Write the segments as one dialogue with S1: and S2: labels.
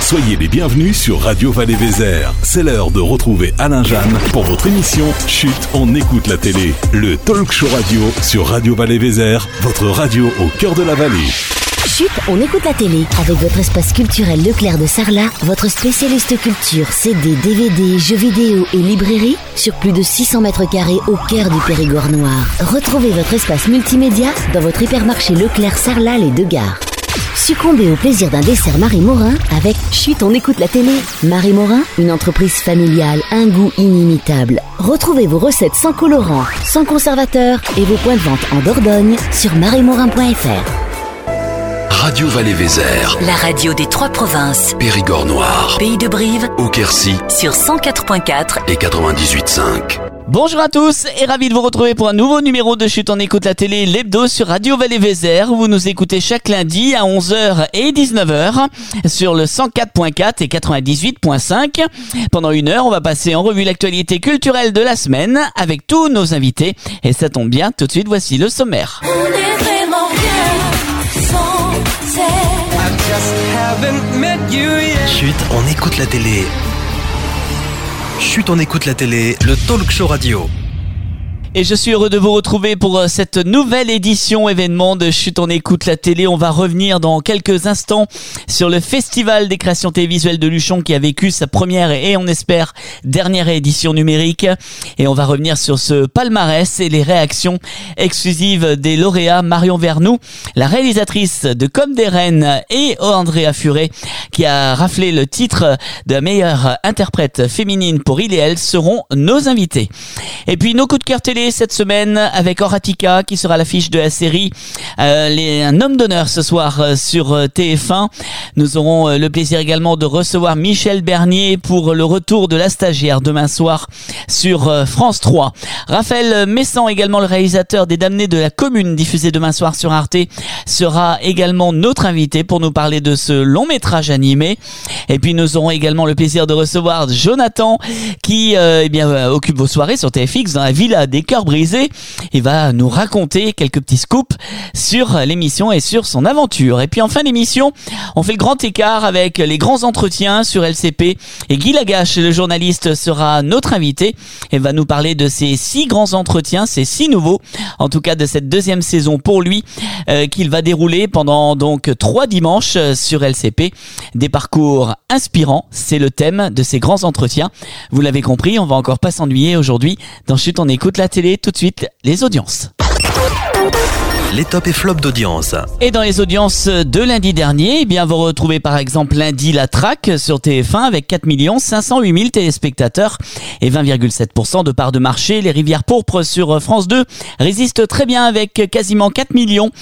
S1: Soyez les bienvenus sur Radio Val-et-Vézère. C'est l'heure de retrouver Alain Jeanne pour votre émission Chut, on écoute la télé. Le talk show radio sur Radio Val-et-Vézère, votre radio au cœur de la vallée.
S2: Chut, on écoute la télé. Avec votre espace culturel Leclerc de Sarlat, votre spécialiste culture, CD, DVD, jeux vidéo et librairie sur plus de 600 mètres carrés au cœur du Périgord noir. Retrouvez votre espace multimédia dans votre hypermarché Leclerc Sarlat les Deux Gares. Succombez au plaisir d'un dessert Marie Morin avec Chut, on écoute la télé. Marie Morin, une entreprise familiale, un goût inimitable. Retrouvez vos recettes sans colorant, sans conservateur et vos points de vente en Dordogne sur mariemorin.fr.
S3: Radio Val-et-Vézère,
S4: la radio des trois provinces.
S3: Périgord noir,
S4: Pays de Brive,
S3: Auquercy
S4: sur 104.4
S3: et 98.5.
S5: Bonjour à tous et ravi de vous retrouver pour un nouveau numéro de Chut, on écoute la télé, l'hebdo sur Radio Val-et-Vézère. Vous nous écoutez chaque lundi à 11h et 19h sur le 104.4 et 98.5. Pendant une heure, on va passer en revue l'actualité culturelle de la semaine avec tous nos invités. Et ça tombe bien, tout de suite, voici le sommaire.
S6: On est vraiment bien sans
S7: Chut, on écoute la télé. Chut, on écoute la télé, le talk show radio.
S5: Et je suis heureux de vous retrouver pour cette nouvelle édition événement de Chut, on écoute la télé. On va revenir dans quelques instants sur le Festival des créations télévisuelles de Luchon qui a vécu sa première et on espère dernière édition numérique. Et on va revenir sur ce palmarès et les réactions exclusives des lauréats. Marion Vernoux, la réalisatrice de Comme des Reines, et Andrea Furet qui a raflé le titre de la meilleure interprète féminine pour Il et Elle seront nos invités. Et puis nos coups de cœur télé cette semaine avec Horatica qui sera à l'affiche de la série un homme d'honneur ce soir sur TF1. Nous aurons le plaisir également de recevoir Michel Bernier pour le retour de la stagiaire demain soir sur France 3. Raphaël Messan, également le réalisateur des Damnés de la Commune, diffusé demain soir sur Arte, sera également notre invité pour nous parler de ce long métrage animé. Et puis nous aurons également le plaisir de recevoir Jonathan qui occupe vos soirées sur TFX dans la Villa des Cœurs Brisés. Il va nous raconter quelques petits scoops sur l'émission et sur son aventure. Et puis en fin d'émission, on fait le grand écart avec les grands entretiens sur LCP et Guy Lagache, le journaliste, sera notre invité et va nous parler de ces 6 grands entretiens, ces 6 nouveaux, en tout cas de cette deuxième saison pour lui, qu'il va dérouler pendant donc 3 dimanches sur LCP. Des parcours inspirants, c'est le thème de ces grands entretiens. Vous l'avez compris, on va encore pas s'ennuyer aujourd'hui. Dans Chut, on écoute la télé, tout de suite, les audiences.
S7: Les tops et flops d'audience.
S5: Et dans les audiences de lundi dernier, vous retrouvez par exemple lundi la Traque sur TF1 avec 4 508 000 téléspectateurs et 20,7% de part de marché. Les Rivières pourpres sur France 2 résistent très bien avec quasiment 4 millions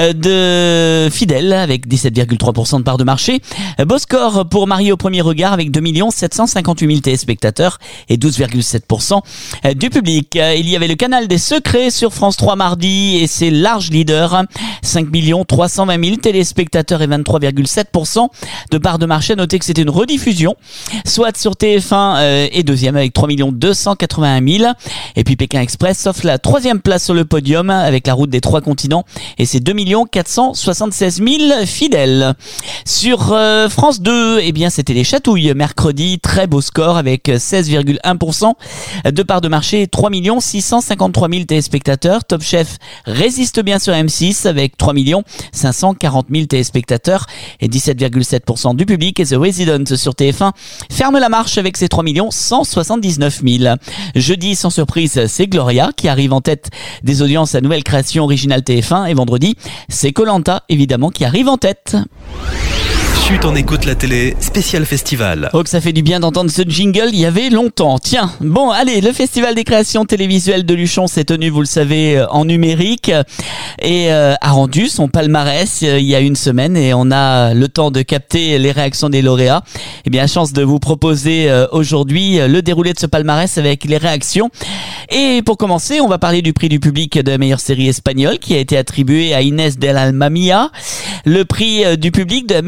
S5: de fidèles avec 17,3% de part de marché. Beau score pour Marie au premier regard avec 2 758 000 téléspectateurs et 12,7% du public. Il y avait le Canal des Secrets sur France 3 mardi et c'est large leader, 5 320 000 téléspectateurs et 23,7% de part de marché. Notez que c'était une rediffusion. Soit sur TF1 est deuxième avec 3 281 000. Et puis Pékin Express offre la 3e place sur le podium avec la route des 3 continents et c'est 2 476 000 fidèles. Sur France 2, c'était les Chatouilles mercredi, très beau score avec 16,1% de part de marché, 3 653 000 téléspectateurs. Top Chef résiste bien sur M6 avec 3 540 000 téléspectateurs et 17,7% du public. Et The Resident sur TF1 ferme la marche avec ses 3 179 000. Jeudi, sans surprise, c'est Gloria qui arrive en tête des audiences à nouvelle création originale TF1. Et vendredi, c'est Koh-Lanta évidemment qui arrive en tête.
S7: Chut, on écoute la télé, spécial festival.
S5: Oh que ça fait du bien d'entendre ce jingle, il y avait longtemps. Tiens, bon allez, le Festival des créations télévisuelles de Luchon s'est tenu, vous le savez, en numérique et a rendu son palmarès il y a une semaine et on a le temps de capter les réactions des lauréats. Chance de vous proposer aujourd'hui le déroulé de ce palmarès avec les réactions. Et pour commencer, on va parler du prix du public de la meilleure série espagnole qui a été attribué à Inés del Alma Mía, le prix du public de la meilleure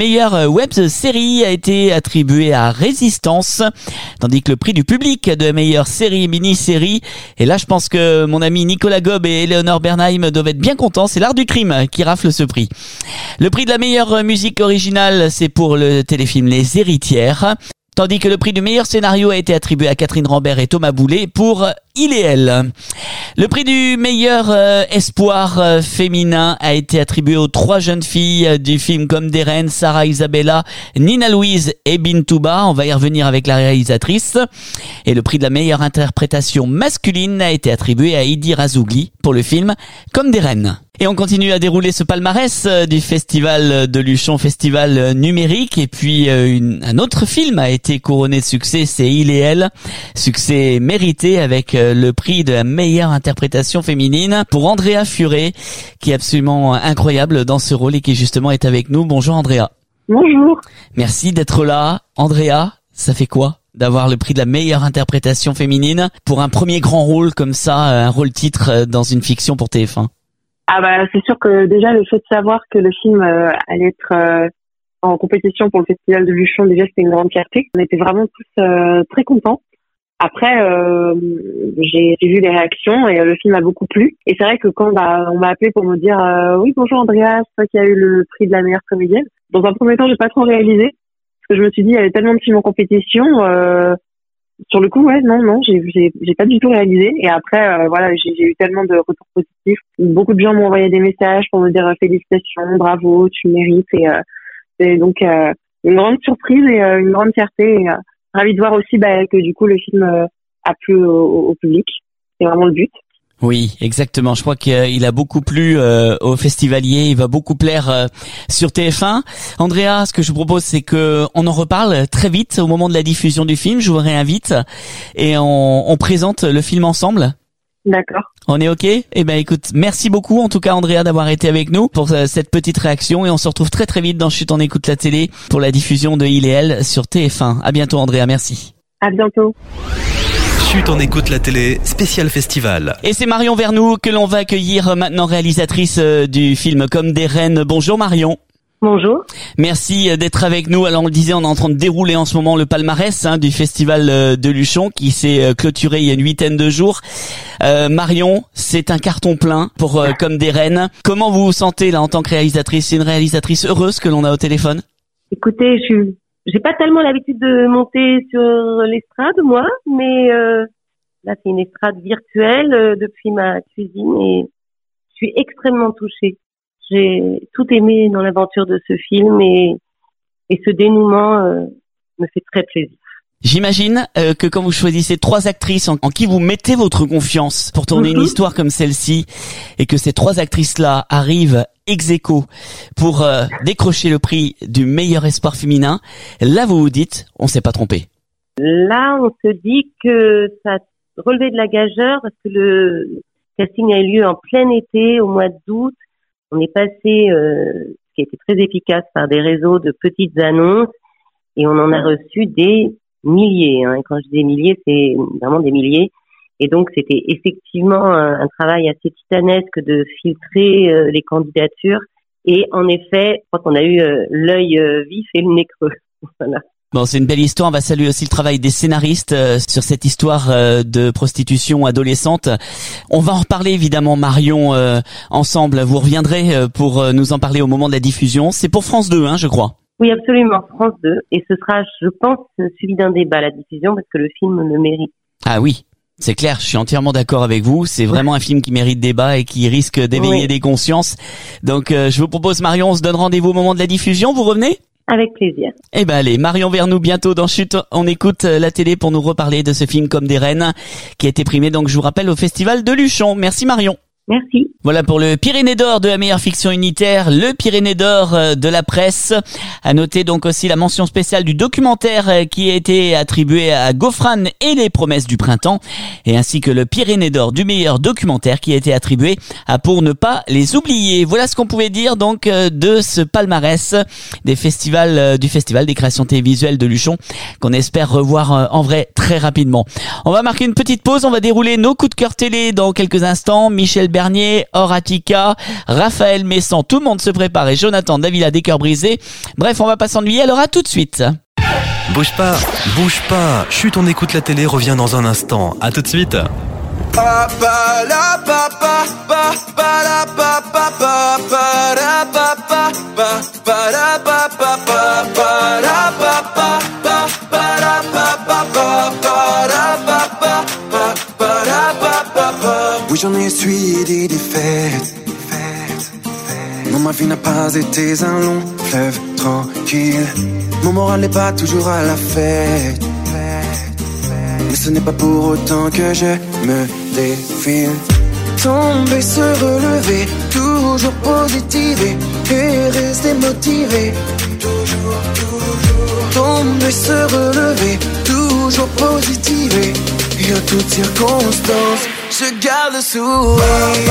S5: web série a été attribué à Résistance, tandis que le prix du public de la meilleure série mini-série, et là je pense que mon ami Nicolas Gob et Eleonore Bernheim doivent être bien contents, c'est L'Art du crime qui rafle ce prix. Le prix de la meilleure musique originale, c'est pour le téléfilm Les Héritières, tandis que le prix du meilleur scénario a été attribué à Catherine Rambert et Thomas Boulet pour Il et Elle. Le prix du meilleur espoir féminin a été attribué aux 3 jeunes filles du film Comme des reines, Sarah Isabella, Nina Louise et Bintouba. On va y revenir avec la réalisatrice. Et le prix de la meilleure interprétation masculine a été attribué à Idi Razougli pour le film Comme des reines. Et on continue à dérouler ce palmarès du Festival de Luchon, festival numérique. Et puis un autre film a été couronné de succès, c'est Il et Elle. Succès mérité avec le prix de la meilleure interprétation féminine pour Andrea Furet, qui est absolument incroyable dans ce rôle et qui justement est avec nous. Bonjour Andrea.
S8: Bonjour.
S5: Merci d'être là. Andrea, ça fait quoi d'avoir le prix de la meilleure interprétation féminine pour un premier grand rôle comme ça, un rôle titre dans une fiction pour TF1?
S8: Ah bah c'est sûr que déjà le fait de savoir que le film allait être en compétition pour le Festival de Luchon, déjà c'était une grande fierté. On était vraiment tous très contents. Après j'ai vu les réactions et le film a beaucoup plu. Et c'est vrai que quand on m'a appelé pour me dire oui bonjour Andrea, c'est toi qui as eu le prix de la meilleure comédienne. Dans un premier temps j'ai pas trop réalisé parce que je me suis dit il y avait tellement de films en compétition. Sur le coup, ouais, non, j'ai pas du tout réalisé. Et après, voilà, j'ai eu tellement de retours positifs. Beaucoup de gens m'ont envoyé des messages pour me dire félicitations, bravo, tu mérites. Et c'est donc une grande surprise et une grande fierté. Et, ravie de voir aussi que du coup le film a plu au public. C'est vraiment le but.
S5: Oui, exactement. Je crois qu'il a beaucoup plu aux festivaliers. Il va beaucoup plaire sur TF1. Andrea, ce que je vous propose, c'est que on en reparle très vite au moment de la diffusion du film. Je vous réinvite et on présente le film ensemble.
S8: D'accord.
S5: On est OK? Eh ben, écoute, merci beaucoup, en tout cas, Andrea, d'avoir été avec nous pour cette petite réaction et on se retrouve très très vite dans Chut, on écoute la télé pour la diffusion de Il et Elle sur TF1. À bientôt, Andrea. Merci.
S8: À bientôt.
S7: Chut, on écoute la télé, spécial festival.
S5: Et c'est Marion Vernou que l'on va accueillir maintenant, réalisatrice du film Comme des reines. Bonjour Marion.
S8: Bonjour.
S5: Merci d'être avec nous. Alors on le disait, on est en train de dérouler en ce moment le palmarès du Festival de Luchon qui s'est clôturé il y a une 8aine de jours. Marion, c'est un carton plein pour Comme des reines. Comment vous vous sentez là en tant que réalisatrice? C'est une réalisatrice heureuse que l'on a au téléphone?
S9: Écoutez, j'ai pas tellement l'habitude de monter sur l'estrade, moi, mais là, c'est une estrade virtuelle depuis ma cuisine et je suis extrêmement touchée. J'ai tout aimé dans l'aventure de ce film et ce dénouement me fait très plaisir.
S5: J'imagine que quand vous choisissez 3 actrices en qui vous mettez votre confiance pour tourner une histoire comme celle-ci et que ces 3 actrices-là arrivent ex aequo pour décrocher le prix du meilleur espoir féminin, là vous vous dites, on s'est pas trompé.
S9: Là, on se dit que ça relevait de la gageure parce que le casting a eu lieu en plein été, au mois d'août. On est passé, ce qui a été très efficace, par des réseaux de petites annonces et on en a reçu des milliers. Et quand je dis des milliers, c'est vraiment des milliers. Et donc, c'était effectivement un travail assez titanesque de filtrer les candidatures. Et en effet, je crois qu'on a eu l'œil vif et le nez creux. Voilà.
S5: Bon, c'est une belle histoire. On va saluer aussi le travail des scénaristes sur cette histoire de prostitution adolescente. On va en reparler évidemment, Marion, ensemble. Vous reviendrez pour nous en parler au moment de la diffusion. C'est pour France 2, je crois.
S9: Oui, absolument, France 2. Et ce sera, je pense, suivi d'un débat à la diffusion parce que le film le mérite.
S5: Ah oui, c'est clair. Je suis entièrement d'accord avec vous. C'est vraiment un film qui mérite débat et qui risque d'éveiller des consciences. Donc, je vous propose, Marion, on se donne rendez-vous au moment de la diffusion. Vous revenez ?
S9: Avec plaisir.
S5: Eh ben allez, Marion Vernou bientôt dans Chut, on écoute la télé pour nous reparler de ce film Comme des reines qui a été primé, donc je vous rappelle, au Festival de Luchon. Merci Marion.
S9: Merci.
S5: Voilà pour le Pyrénées d'or de la meilleure fiction unitaire, le Pyrénées d'or de la presse. À noter donc aussi la mention spéciale du documentaire qui a été attribué à Gauffran et les promesses du printemps, et ainsi que le Pyrénées d'or du meilleur documentaire qui a été attribué à Pour ne pas les oublier. Voilà ce qu'on pouvait dire donc de ce palmarès des festivals, du Festival des créations télévisuelles de Luchon, qu'on espère revoir en vrai très rapidement. On va marquer une petite pause, on va dérouler nos coups de cœur télé dans quelques instants. Michel Bernier, Horatica, Raphaël Messan, tout le monde se prépare et Jonathan Davila des cœurs brisés. Bref, on va pas s'ennuyer, alors à tout de suite.
S7: Bouge pas, Chut, on écoute la télé, revient dans un instant. À tout de suite.
S10: Oui, j'en ai essuyé des défaites. Non, ma vie n'a pas été un long fleuve tranquille. Mon moral n'est pas toujours à la fête. Mais ce n'est pas pour autant que je me défile. Tomber, se relever, toujours positiver et rester motivé. Tomber, se relever, toujours positiver. Et en toutes circonstances, je garde le sourire.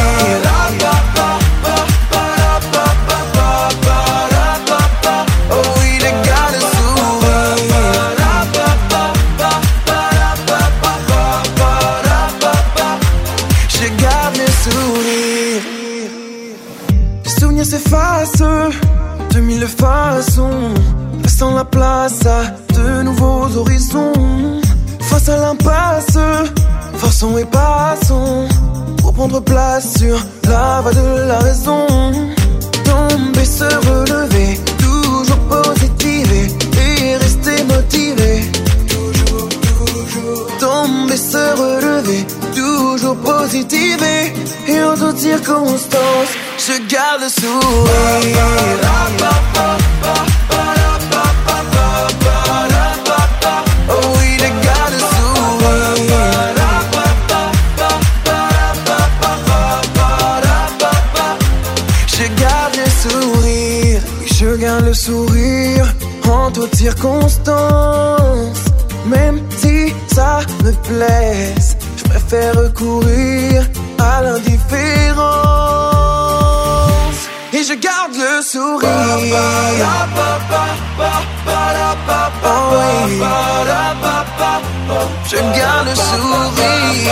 S10: Oh oui, je garde le sourire. Je garde le sourire. Les souvenirs s'effacent de mille façons, laissant la place à de nouveaux horizons. Face à l'impasse, forçons et passons pour prendre place sur la voie de la raison. Tomber, se relever, toujours positiver et rester motivé. Tomber, se relever, toujours positiver et en toutes circonstances, je garde le sourire. Oh oui, je garde le sourire. Je garde le sourire. Oui, je garde le sourire en toutes circonstances. Même si ça me blesse, je préfère recourir à l'indifférence. Et je garde le sourire. Oh oui. Je garde le sourire.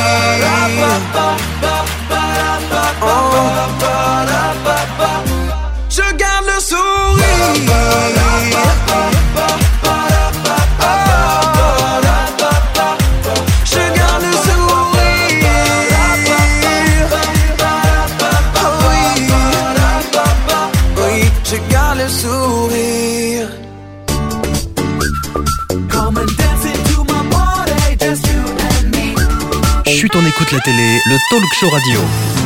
S10: Oh. Je garde le sourire. Sourire.
S7: Chut, on écoute la télé, le talk show radio.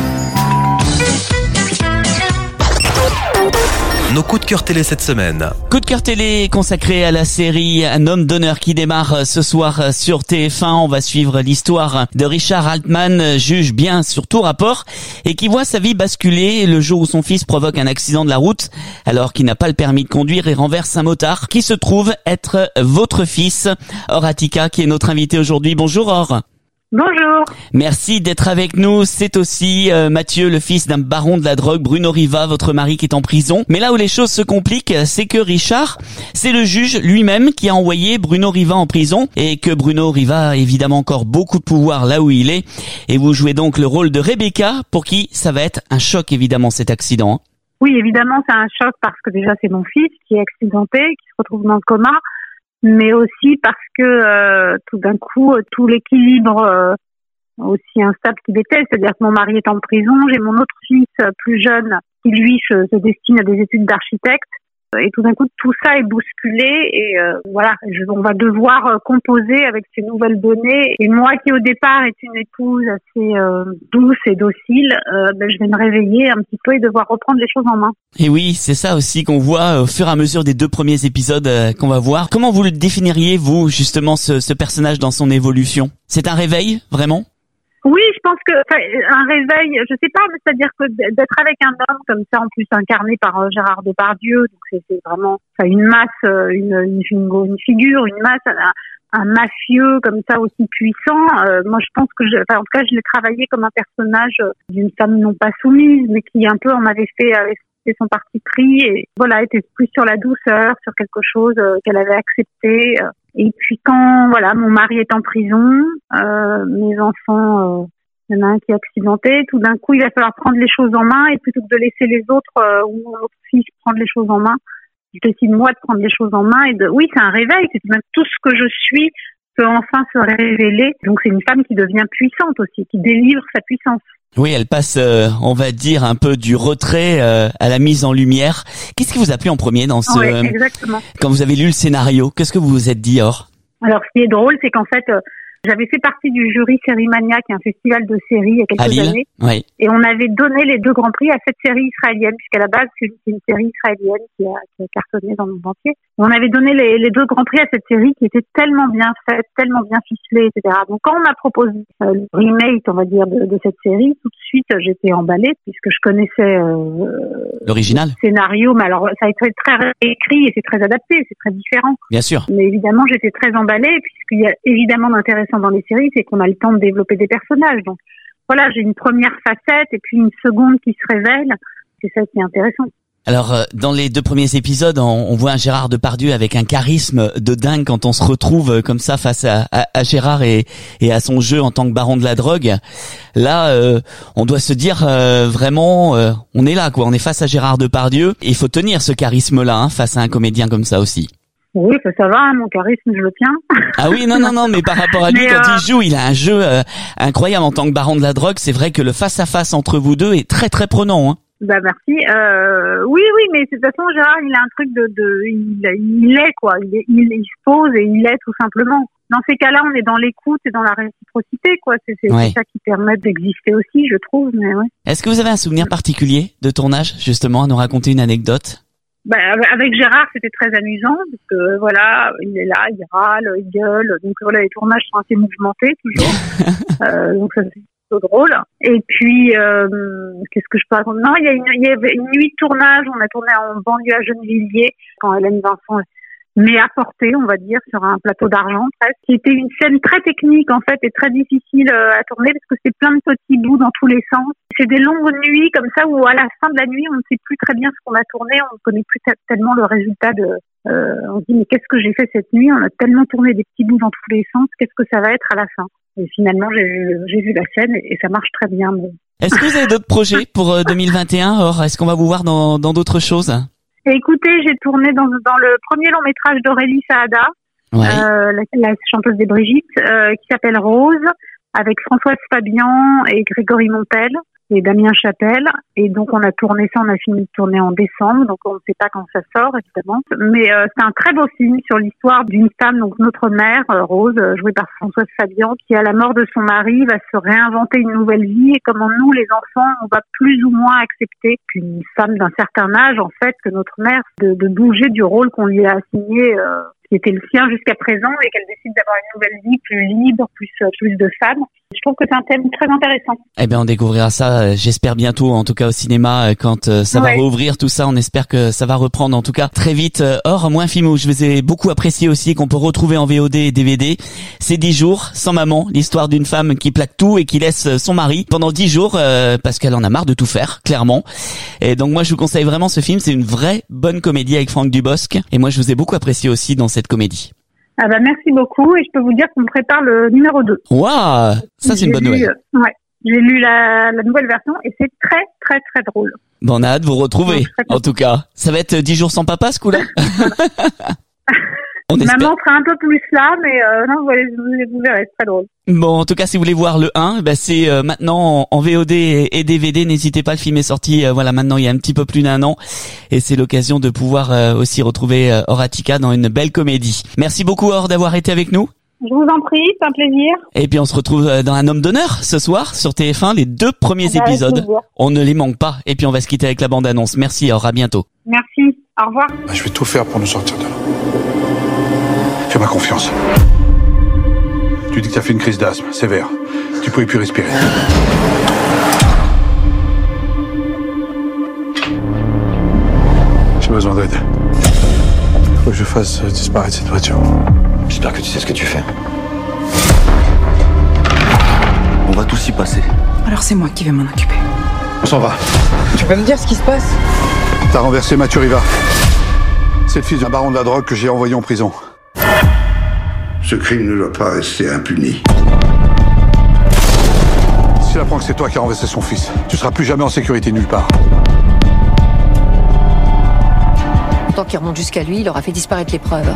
S7: Nos coups de cœur télé cette semaine.
S5: Coup de cœur télé consacré à la série Un homme d'honneur qui démarre ce soir sur TF1. On va suivre l'histoire de Richard Altman, juge bien sur tout rapport et qui voit sa vie basculer le jour où son fils provoque un accident de la route alors qu'il n'a pas le permis de conduire et renverse un motard qui se trouve être votre fils, Horatica, qui est notre invité aujourd'hui. Bonjour Or.
S8: Bonjour.
S5: Merci d'être avec nous. C'est aussi Mathieu, le fils d'un baron de la drogue, Bruno Riva, votre mari qui est en prison. Mais là où les choses se compliquent, c'est que Richard, c'est le juge lui-même qui a envoyé Bruno Riva en prison et que Bruno Riva a évidemment encore beaucoup de pouvoir là où il est. Et vous jouez donc le rôle de Rebecca, pour qui ça va être un choc évidemment cet accident.
S11: Oui, évidemment, c'est un choc parce que déjà c'est mon fils qui est accidenté, qui se retrouve dans le coma. Mais aussi parce que tout d'un coup, tout l'équilibre aussi instable qu'il était, c'est-à-dire que mon mari est en prison, j'ai mon autre fils plus jeune qui lui se destine à des études d'architecte, et tout d'un coup tout ça est bousculé et voilà, on va devoir composer avec ces nouvelles données. Et moi qui au départ est une épouse assez douce et docile, je vais me réveiller un petit peu et devoir reprendre les choses en main.
S5: Et oui, c'est ça aussi qu'on voit au fur et à mesure des 2 premiers épisodes qu'on va voir. Comment vous le définiriez, vous, justement, ce personnage dans son évolution? C'est un réveil, vraiment?
S11: Oui, je pense que un réveil, je sais pas, mais c'est-à-dire que d'être avec un homme comme ça, en plus incarné par Gérard Depardieu, donc c'est vraiment une masse, une figure, une masse, un mafieux comme ça aussi puissant. Moi, je pense que, en tout cas, je l'ai travaillé comme un personnage d'une femme non pas soumise, mais qui un peu en avait fait son parti pris et voilà, était plus sur la douceur, sur quelque chose qu'elle avait accepté. Et puis quand voilà, mon mari est en prison, mes enfants Il y en a un qui est accidenté. Tout d'un coup, il va falloir prendre les choses en main et plutôt que de laisser les autres ou mon autre fils prendre les choses en main, je décide moi de prendre les choses en main oui, c'est un réveil. C'est même tout ce que je suis peut enfin se révéler. Donc c'est une femme qui devient puissante aussi, qui délivre sa puissance.
S5: Oui, elle passe, on va dire, un peu du retrait à la mise en lumière. Qu'est-ce qui vous a plu en premier dans ce...
S11: Oui, exactement.
S5: Quand vous avez lu le scénario, qu'est-ce que vous vous êtes dit, Or?
S11: Alors, ce qui est drôle, c'est qu'en fait, j'avais fait partie du jury Sérimania, qui est un festival de séries il y a quelques années.
S5: Oui.
S11: Et on avait donné les 2 grands prix à cette série israélienne, puisqu'à la base, c'est une série israélienne qui a cartonné dans le monde entier. On avait donné les 2 grands prix à cette série qui était tellement bien faite, tellement bien ficelée, etc. Donc, quand on m'a proposé le remake, on va dire, de cette série, tout de suite, j'étais emballée, puisque je connaissais
S5: l'original.
S11: Le scénario, mais alors, ça a été très écrit et c'est très adapté, c'est très différent.
S5: Bien sûr.
S11: Mais évidemment, j'étais très emballée, puisqu'il y a évidemment d'intéressant dans les séries, c'est qu'on a le temps de développer des personnages. Donc voilà, j'ai une première facette et puis une seconde qui se révèle. C'est ça qui est intéressant.
S5: Alors, dans les 2 premiers épisodes, on voit un Gérard Depardieu avec un charisme de dingue quand on se retrouve comme ça face à Gérard et à son jeu en tant que baron de la drogue. Là, on doit se dire vraiment, on est là, quoi. On est face à Gérard Depardieu et il faut tenir ce charisme-là face à un comédien comme ça aussi.
S11: Oui, ça va, mon charisme, je le tiens.
S5: Ah oui, non, mais par rapport à lui, quand il joue, il a un jeu incroyable en tant que baron de la drogue. C'est vrai que le face-à-face entre vous deux est très, très prenant. Hein.
S11: Bah merci. Oui, mais de toute façon, Gérard, il a un truc il est, quoi. Il se pose et il est, tout simplement. Dans ces cas-là, on est dans l'écoute et dans la réciprocité, quoi. C'est ça qui permet d'exister aussi, je trouve. Mais ouais.
S5: Est-ce que vous avez un souvenir particulier de tournage, justement, à nous raconter une anecdote?
S11: Bah, avec Gérard, c'était très amusant, parce que voilà, il est là, il râle, il gueule. Donc voilà, les tournages sont assez mouvementés, toujours. Donc ça, c'est plutôt drôle. Et puis, qu'est-ce que je peux raconter? Non, il y avait une nuit de tournage, on a tourné en banlieue à Gennevilliers, quand Hélène Vincent mais apporté, on va dire, sur un plateau d'argent presque. C'était une scène très technique en fait et très difficile à tourner parce que c'est plein de petits bouts dans tous les sens. C'est des longues nuits comme ça où à la fin de la nuit, on ne sait plus très bien ce qu'on a tourné, on ne connaît plus tellement le résultat on se dit mais qu'est-ce que j'ai fait cette nuit? On a tellement tourné des petits bouts dans tous les sens, qu'est-ce que ça va être à la fin? Et finalement, j'ai vu la scène et ça marche très bien. Mais...
S5: Est-ce que vous avez d'autres projets pour 2021? Or, est-ce qu'on va vous voir dans d'autres choses?
S11: Écoutez, j'ai tourné dans le premier long métrage d'Aurélie Saada, la chanteuse des Brigitte, qui s'appelle Rose, avec Françoise Fabian et Grégory Montel et Damien Chapelle. Et donc on a tourné ça, on a fini de tourner en décembre, donc on ne sait pas quand ça sort évidemment. Mais c'est un très beau film sur l'histoire d'une femme, donc notre mère, Rose, jouée par Françoise Fabian, qui à la mort de son mari va se réinventer une nouvelle vie et comment nous les enfants on va plus ou moins accepter qu'une femme d'un certain âge en fait, que notre mère, de bouger du rôle qu'on lui a assigné, qui était le sien jusqu'à présent, et qu'elle décide d'avoir une nouvelle vie plus libre, plus de femme. Je trouve que c'est un thème très intéressant.
S5: Eh bien, on découvrira ça, j'espère bientôt, en tout cas au cinéma, quand ça va rouvrir tout ça. On espère que ça va reprendre, en tout cas, très vite. Or, moi, un film où je vous ai beaucoup apprécié aussi, qu'on peut retrouver en VOD et DVD, c'est 10 jours sans maman, l'histoire d'une femme qui plaque tout et qui laisse son mari pendant 10 jours, parce qu'elle en a marre de tout faire, clairement. Et donc, moi, je vous conseille vraiment ce film. C'est une vraie bonne comédie avec Franck Dubosc. Et moi, je vous ai beaucoup apprécié aussi dans cette comédie.
S11: Ah bah merci beaucoup et je peux vous dire qu'on prépare le numéro 2.
S5: Waouh, ça c'est une bonne nouvelle.
S11: J'ai lu la nouvelle version et c'est très très très drôle.
S5: Bon, on a hâte de vous retrouver, en tout cas. Ça va être 10 jours sans papa ce coup-là.
S11: Maman sera un peu plus là, mais non, vous verrez, c'est très drôle.
S5: Bon, en tout cas, si vous voulez voir le 1, c'est maintenant en VOD et DVD. N'hésitez pas, le film est sorti, maintenant il y a un petit peu plus d'1 an. Et c'est l'occasion de pouvoir aussi retrouver Horatica dans une belle comédie. Merci beaucoup, Or, d'avoir été avec nous.
S11: Je vous en prie, c'est un plaisir.
S5: Et puis on se retrouve dans Un homme d'honneur ce soir sur TF1, les 2 premiers épisodes. On ne les manque pas. Et puis on va se quitter avec la bande-annonce. Merci, Or, à bientôt.
S11: Merci, au revoir.
S12: Je vais tout faire pour nous sortir de là. Fais-moi confiance. Tu dis que t'as fait une crise d'asthme sévère. Tu pouvais plus respirer. J'ai besoin d'aide. Faut que je fasse disparaître cette voiture.
S13: J'espère que tu sais ce que tu fais. On va tous y passer.
S14: Alors c'est moi qui vais m'en occuper.
S12: On s'en va.
S14: Tu peux me dire ce qui se passe?
S12: T'as renversé Mathieu Riva. C'est le fils d'un baron de la drogue que j'ai envoyé en prison.
S15: Ce crime ne doit pas rester impuni.
S12: s'il apprend que c'est toi qui as renversé son fils, tu seras plus jamais en sécurité nulle part.
S15: Tant qu'il remonte jusqu'à lui, il aura fait disparaître les preuves.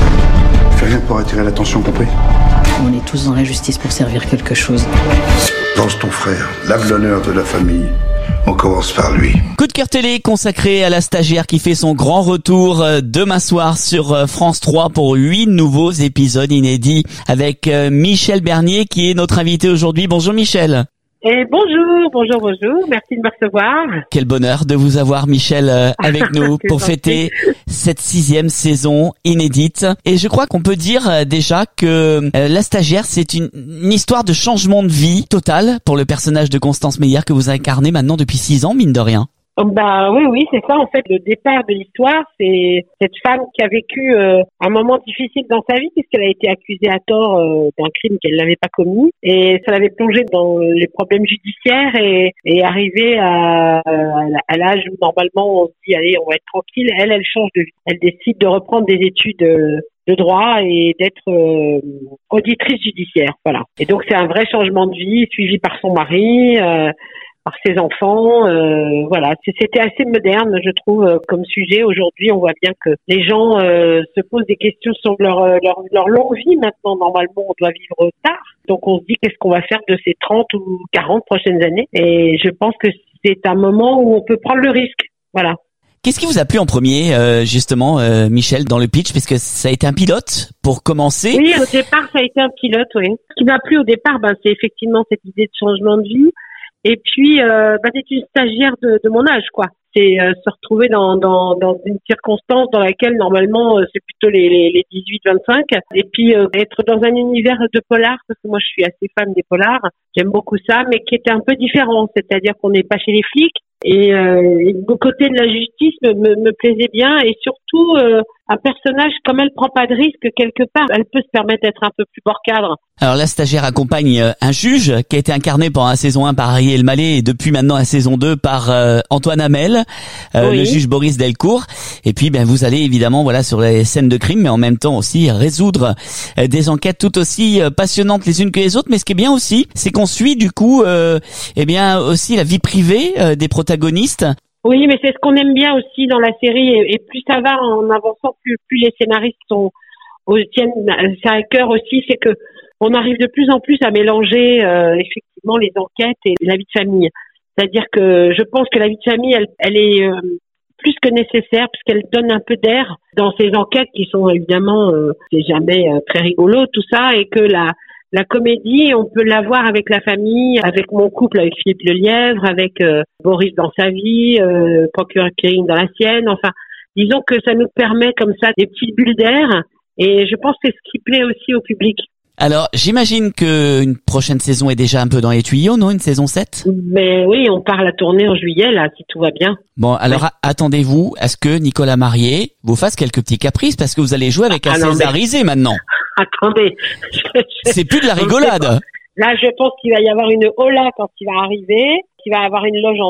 S12: Fais rien pour attirer l'attention, compris?
S15: On est tous dans la justice pour servir quelque chose.
S16: Pense ton frère, lave l'honneur de la famille. On commence par lui.
S5: Coup de cœur télé consacré à la stagiaire qui fait son grand retour demain soir sur France 3 pour 8 nouveaux épisodes inédits avec Michel Bernier qui est notre invité aujourd'hui. Bonjour Michel.
S17: Et bonjour, merci de me recevoir.
S5: Quel bonheur de vous avoir Michel avec nous pour fêter cette 6e saison inédite. Et je crois qu'on peut dire déjà que La Stagiaire, c'est une histoire de changement de vie total pour le personnage de Constance Meyer que vous incarnez maintenant depuis 6 ans, mine de rien.
S17: Bah oui, c'est ça en fait le départ de l'histoire, c'est cette femme qui a vécu un moment difficile dans sa vie puisqu'elle a été accusée à tort d'un crime qu'elle n'avait pas commis et ça l'avait plongée dans les problèmes judiciaires et arrivée à l'âge où normalement on se dit allez on va être tranquille, elle change de vie, elle décide de reprendre des études de droit et d'être auditrice judiciaire, voilà. Et donc c'est un vrai changement de vie suivi par son mari. Par ses enfants, voilà. C'était assez moderne, je trouve, comme sujet. Aujourd'hui, on voit bien que les gens se posent des questions sur leur longue vie. Maintenant, normalement, on doit vivre tard. Donc, on se dit qu'est-ce qu'on va faire de ces 30 ou 40 prochaines années. Et je pense que c'est un moment où on peut prendre le risque. Voilà.
S5: Qu'est-ce qui vous a plu en premier, justement, Michel, dans le pitch, puisque ça a été un pilote pour commencer?
S17: Oui, au départ, ça a été un pilote, oui. Ce qui m'a plu au départ, c'est effectivement cette idée de changement de vie. Et puis, c'est une stagiaire de mon âge, quoi. C'est se retrouver dans une circonstance dans laquelle normalement c'est plutôt les 18-25. Et puis être dans un univers de polar, parce que moi je suis assez fan des polars, j'aime beaucoup ça, mais qui était un peu différent. C'est-à-dire qu'on n'est pas chez les flics. Et le côté de la justice me plaisait bien et surtout un personnage comme elle prend pas de risque quelque part, elle peut se permettre d'être un peu plus bord cadre.
S5: Alors la stagiaire accompagne un juge qui a été incarné pendant la saison 1 par Ariel Mallet et depuis maintenant la saison 2 par Antoine Hamel,
S17: oui.
S5: Le juge Boris Delcourt. Et puis vous allez évidemment sur les scènes de crime mais en même temps aussi résoudre des enquêtes tout aussi passionnantes les unes que les autres. Mais ce qui est bien aussi, c'est qu'on suit du coup aussi la vie privée des protagonistes.
S17: Oui, mais c'est ce qu'on aime bien aussi dans la série et plus ça va en avançant, plus les scénaristes tiennent ça à cœur aussi, c'est que on arrive de plus en plus à mélanger effectivement les enquêtes et la vie de famille. C'est-à-dire que je pense que la vie de famille, elle est plus que nécessaire puisqu'elle donne un peu d'air dans ces enquêtes qui sont évidemment c'est jamais très rigolo tout ça et que la comédie, on peut l'avoir avec la famille, avec mon couple, avec Philippe Lelièvre, avec Boris dans sa vie, procureur Kering dans la sienne. Enfin, disons que ça nous permet comme ça des petites bulles d'air. Et je pense que c'est ce qui plaît aussi au public.
S5: Alors, j'imagine qu'une prochaine saison est déjà un peu dans les tuyaux, non? Une saison 7?
S17: Mais oui, on part la tournée en juillet, là, si tout va bien.
S5: Bon, alors attendez-vous à ce que Nicolas Marié vous fasse quelques petits caprices parce que vous allez jouer avec un césarisé maintenant.
S17: Attendez.
S5: C'est plus de la rigolade.
S17: Là, je pense qu'il va y avoir une hola quand il va arriver, qu'il va y avoir une loge en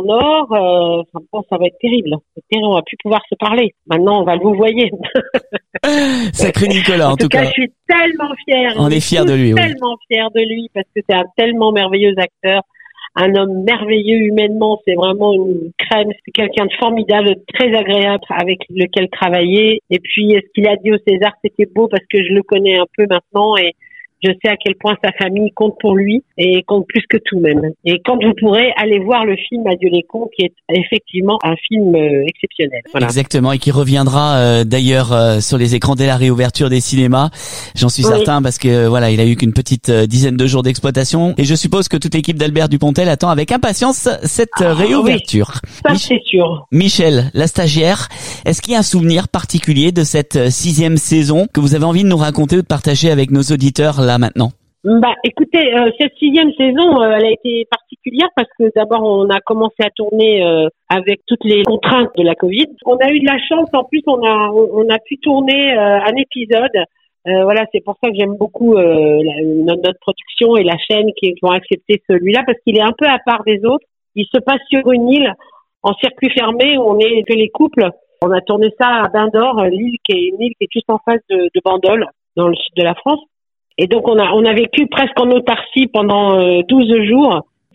S17: or. Ça va être terrible. On va plus pouvoir se parler. Maintenant, on va le vous voyez.
S5: Sacré Nicolas, en tout cas.
S17: Je suis tellement fière.
S5: On est fiers de lui.
S17: Tellement fière de lui parce que c'est un tellement merveilleux acteur. Un homme merveilleux humainement, c'est vraiment une crème, c'est quelqu'un de formidable, très agréable avec lequel travailler. Et puis, ce qu'il a dit au César, c'était beau parce que je le connais un peu maintenant et je sais à quel point sa famille compte pour lui et compte plus que tout même. Et quand vous pourrez aller voir le film Adieu les cons, qui est effectivement un film exceptionnel. Voilà.
S5: Exactement, et qui reviendra d'ailleurs sur les écrans dès la réouverture des cinémas. J'en suis certain parce que il a eu qu'une petite dizaine de jours d'exploitation et je suppose que toute l'équipe d'Albert Dupontel attend avec impatience cette réouverture.
S17: Oui, ça c'est sûr.
S5: Michel, la stagiaire, est-ce qu'il y a un souvenir particulier de cette 6e saison que vous avez envie de nous raconter ou de partager avec nos auditeurs là maintenant?
S17: Écoutez, cette 6e saison, elle a été particulière parce que d'abord on a commencé à tourner avec toutes les contraintes de la Covid. On a eu de la chance, en plus on a pu tourner un épisode. C'est pour ça que j'aime beaucoup notre production et la chaîne qui ont accepté celui-là parce qu'il est un peu à part des autres. Il se passe sur une île en circuit fermé où on est que les couples. On a tourné ça à Bain-d'Or, l'île qui est juste en face de Bandol, dans le sud de la France. Et donc on a vécu presque en autarcie pendant 12 jours.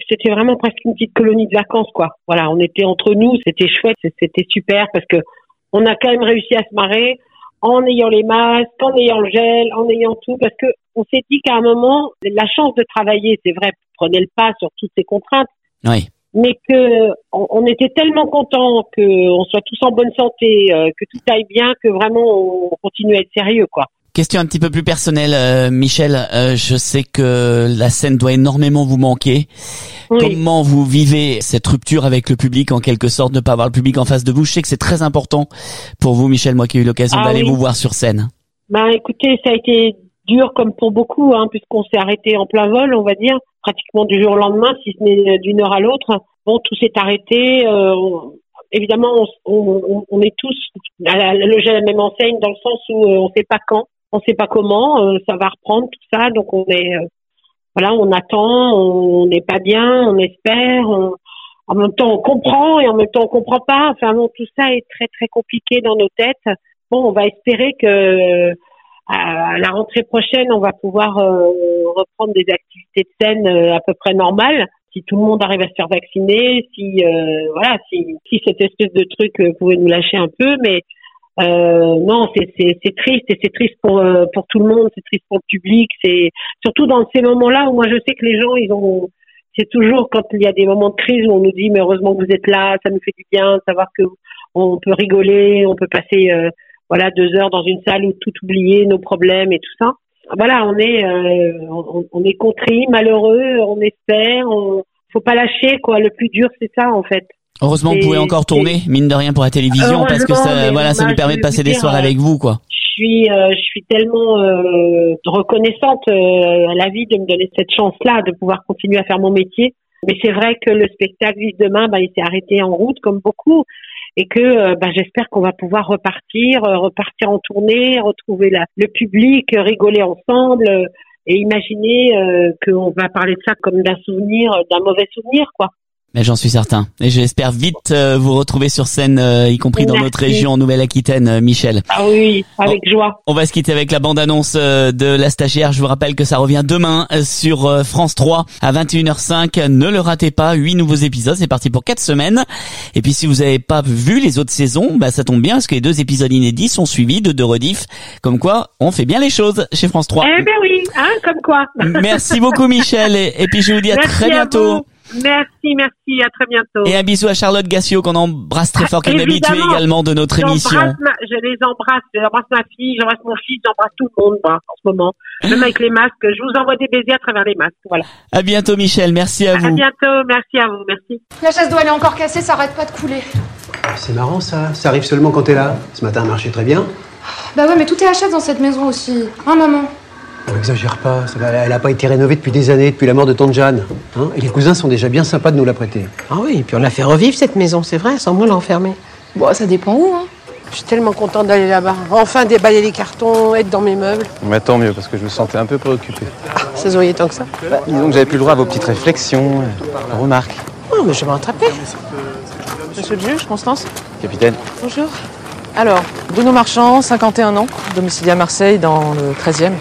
S17: c'était vraiment presque une petite colonie de vacances, quoi. Voilà, on était entre nous, c'était chouette, c'était super parce que on a quand même réussi à se marrer en ayant les masques, en ayant le gel, en ayant tout, parce que on s'est dit qu'à un moment, la chance de travailler, c'est vrai, prenait le pas sur toutes ces contraintes.
S5: Oui.
S17: Mais que on était tellement contents que on soit tous en bonne santé, que tout aille bien, que vraiment on continue à être sérieux, quoi.
S5: Question un petit peu plus personnelle, Michel. Je sais que la scène doit énormément vous manquer. Oui. Comment vous vivez cette rupture avec le public, en quelque sorte, ne pas avoir le public en face de vous? Je sais que c'est très important pour vous, Michel, moi qui ai eu l'occasion d'aller vous voir sur scène.
S17: Écoutez, ça a été dur comme pour beaucoup, puisqu'on s'est arrêté en plein vol, on va dire, pratiquement du jour au lendemain, si ce n'est d'une heure à l'autre. Bon, tout s'est arrêté. Évidemment, on est tous logés à la même enseigne, dans le sens où on sait pas quand. On sait pas comment ça va reprendre tout ça, donc on est on attend, on n'est pas bien, on espère, en même temps on comprend et en même temps on comprend pas. Enfin bon, tout ça est très très compliqué dans nos têtes. Bon, on va espérer que à la rentrée prochaine, on va pouvoir reprendre des activités de scène à peu près normales. Si tout le monde arrive à se faire vacciner, si cette espèce de truc pouvait nous lâcher un peu, mais non, c'est triste, et c'est triste pour tout le monde, c'est triste pour le public, c'est surtout dans ces moments-là où moi je sais que les gens c'est toujours quand il y a des moments de crise où on nous dit mais heureusement que vous êtes là, ça nous fait du bien de savoir que on peut rigoler, on peut passer 2 heures dans une salle où tout oublier, nos problèmes et tout ça. Voilà, on est contrit, malheureux, on espère, faut pas lâcher, quoi. Le plus dur c'est ça en fait.
S5: Heureusement que vous pouvez encore tourner, mine de rien, pour la télévision, parce que ça nous permet de passer des soirs avec vous, quoi.
S17: Je suis tellement reconnaissante à la vie de me donner cette chance-là, de pouvoir continuer à faire mon métier. Mais c'est vrai que le spectacle Vive demain, il s'est arrêté en route, comme beaucoup, et que j'espère qu'on va pouvoir repartir en tournée, retrouver le public, rigoler ensemble, et imaginer qu'on va parler de ça comme d'un mauvais souvenir, quoi.
S5: Mais j'en suis certain. Et j'espère vite vous retrouver sur scène, y compris dans notre région en Nouvelle-Aquitaine, Michel.
S17: Ah oui, avec joie.
S5: On va se quitter avec la bande-annonce de La Stagiaire. Je vous rappelle que ça revient demain sur France 3 à 21h05. Ne le ratez pas, 8 nouveaux épisodes. C'est parti pour 4 semaines. Et puis si vous n'avez pas vu les autres saisons, ça tombe bien parce que les 2 épisodes inédits sont suivis de 2 rediffs. Comme quoi, on fait bien les choses chez France 3.
S17: Eh ben oui, comme quoi.
S5: Merci beaucoup, Michel. Et puis je vous dis à très bientôt.
S17: Merci, à très bientôt.
S5: Et un bisou à Charlotte Gassio qu'on embrasse très fort, qui est une habituée également de notre émission.
S17: Je les embrasse, j'embrasse ma fille, j'embrasse mon fils, j'embrasse tout le monde en ce moment. Même avec les masques, je vous envoie des baisers à travers les masques, voilà.
S5: À bientôt Michel, merci à vous.
S17: À bientôt, merci à vous, merci.
S18: La chaise d'eau elle est encore cassée, ça arrête pas de couler.
S19: C'est marrant ça arrive seulement quand t'es là. Ce matin, elle marchait très bien.
S18: Bah ouais, mais tout est à chef dans cette maison aussi. Maman.
S19: Exagère pas, elle a pas été rénovée depuis des années, depuis la mort de tante Jeanne. Et les cousins sont déjà bien sympas de nous la prêter.
S20: Ah oui, et puis on l'a fait revivre cette maison, c'est vrai, sans moi l'enfermer.
S18: Bon, ça dépend où,
S20: Je suis tellement contente d'aller là-bas. Enfin déballer les cartons, être dans mes meubles.
S21: Mais tant mieux, parce que je me sentais un peu préoccupé.
S20: Ça se voyait tant que ça.
S21: Disons que j'avais plus le droit à vos petites réflexions, remarques.
S20: Oh, mais je vais m'attraper. Monsieur le juge, Constance.
S21: Capitaine.
S20: Bonjour. Alors, Bruno Marchand, 51 ans, domicilié à Marseille, dans le 13e.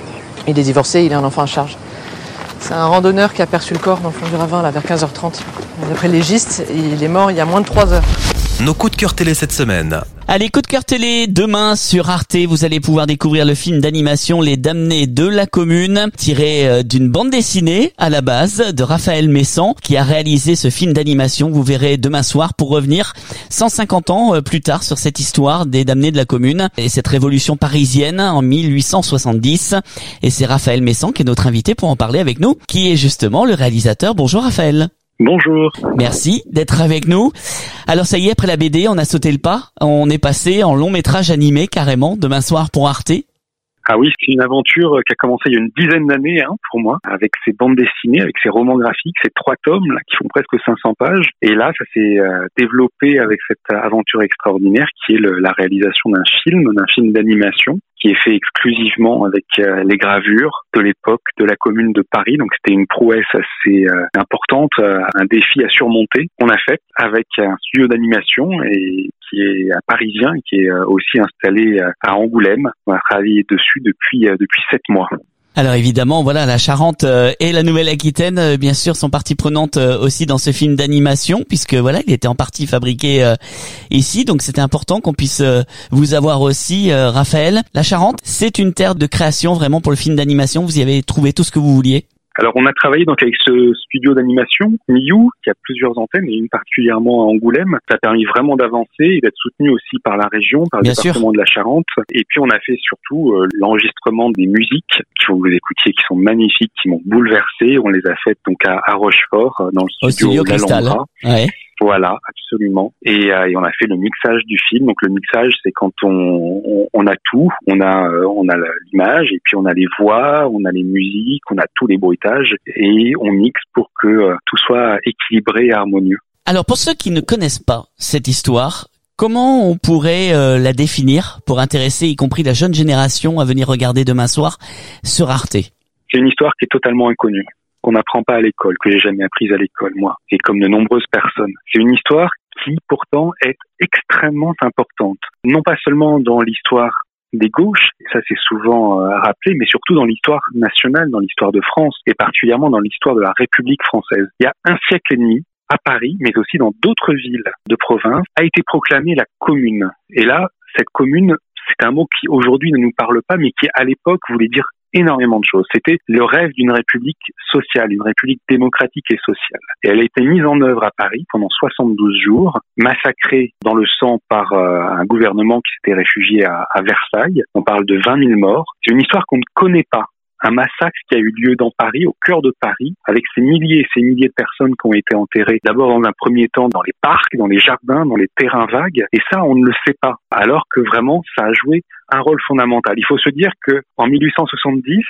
S20: Il est divorcé, il a un enfant à charge. C'est un randonneur qui a aperçu le corps dans le fond du ravin vers 15h30. D'après le légiste, il est mort il y a moins de 3 heures.
S7: Nos coups de cœur télé cette semaine.
S5: Allez, coup de cœur télé, demain sur Arte, vous allez pouvoir découvrir le film d'animation Les Damnés de la Commune, tiré d'une bande dessinée à la base de Raphaël Messan, qui a réalisé ce film d'animation. Vous verrez demain soir pour revenir 150 ans plus tard sur cette histoire des Damnés de la Commune et cette révolution parisienne en 1870. Et c'est Raphaël Messan qui est notre invité pour en parler avec nous, qui est justement le réalisateur. Bonjour Raphaël.
S22: Bonjour.
S5: Merci d'être avec nous. Alors ça y est, après la BD, on a sauté le pas. On est passé en long métrage animé carrément demain soir pour Arte.
S22: Ah oui, c'est une aventure qui a commencé il y a une dizaine d'années pour moi, avec ces bandes dessinées, avec ces romans graphiques, ces 3 tomes là, qui font presque 500 pages. Et là, ça s'est développé avec cette aventure extraordinaire qui est la réalisation d'un film d'animation, qui est fait exclusivement avec les gravures de l'époque de la Commune de Paris. Donc c'était une prouesse assez importante, un défi à surmonter. On a fait avec un studio d'animation et qui est parisien, qui est aussi installé à Angoulême. On a travaillé dessus depuis 7 mois.
S5: Alors évidemment, voilà, la Charente et la Nouvelle-Aquitaine, bien sûr, sont partie prenante aussi dans ce film d'animation, puisque voilà, il était en partie fabriqué ici, donc c'était important qu'on puisse vous avoir aussi, Raphaël. La Charente, c'est une terre de création vraiment pour le film d'animation. Vous y avez trouvé tout ce que vous vouliez?
S22: Alors, on a travaillé donc avec ce studio d'animation, Miu, qui a plusieurs antennes, et une particulièrement à Angoulême. Ça a permis vraiment d'avancer et d'être soutenu aussi par la région, par le département de la Charente. Et puis, on a fait surtout l'enregistrement des musiques qu'il faut que vous écoutiez, qui sont magnifiques, qui m'ont bouleversé. On les a faites donc à Rochefort, dans le studio
S5: Cristal.
S22: Ouais. Voilà, absolument. Et on a fait le mixage du film. Donc le mixage, c'est quand on a tout, on a l'image et puis on a les voix, on a les musiques, on a tous les bruitages et on mixe pour que tout soit équilibré et harmonieux.
S5: Alors pour ceux qui ne connaissent pas cette histoire, comment on pourrait la définir pour intéresser y compris la jeune génération à venir regarder demain soir sur Arte?
S22: C'est une histoire qui est totalement inconnue, qu'on n'apprend pas à l'école, que j'ai jamais apprise à l'école, moi, et comme de nombreuses personnes. C'est une histoire qui, pourtant, est extrêmement importante. Non pas seulement dans l'histoire des gauches, et ça c'est souvent rappelé, mais surtout dans l'histoire nationale, dans l'histoire de France, et particulièrement dans l'histoire de la République française. Il y a un siècle et demi, à Paris, mais aussi dans d'autres villes de province, a été proclamée la commune. Et là, cette commune, c'est un mot qui aujourd'hui ne nous parle pas, mais qui à l'époque voulait dire énormément de choses. C'était le rêve d'une république sociale, une république démocratique et sociale. Et elle a été mise en œuvre à Paris pendant 72 jours, massacrée dans le sang par un gouvernement qui s'était réfugié à Versailles. On parle de 20 000 morts. C'est une histoire qu'on ne connaît pas. Un massacre qui a eu lieu dans Paris, au cœur de Paris, avec ces milliers et ces milliers de personnes qui ont été enterrées, d'abord dans un premier temps dans les parcs, dans les jardins, dans les terrains vagues, et ça on ne le sait pas, alors que vraiment ça a joué un rôle fondamental. Il faut se dire que en 1870,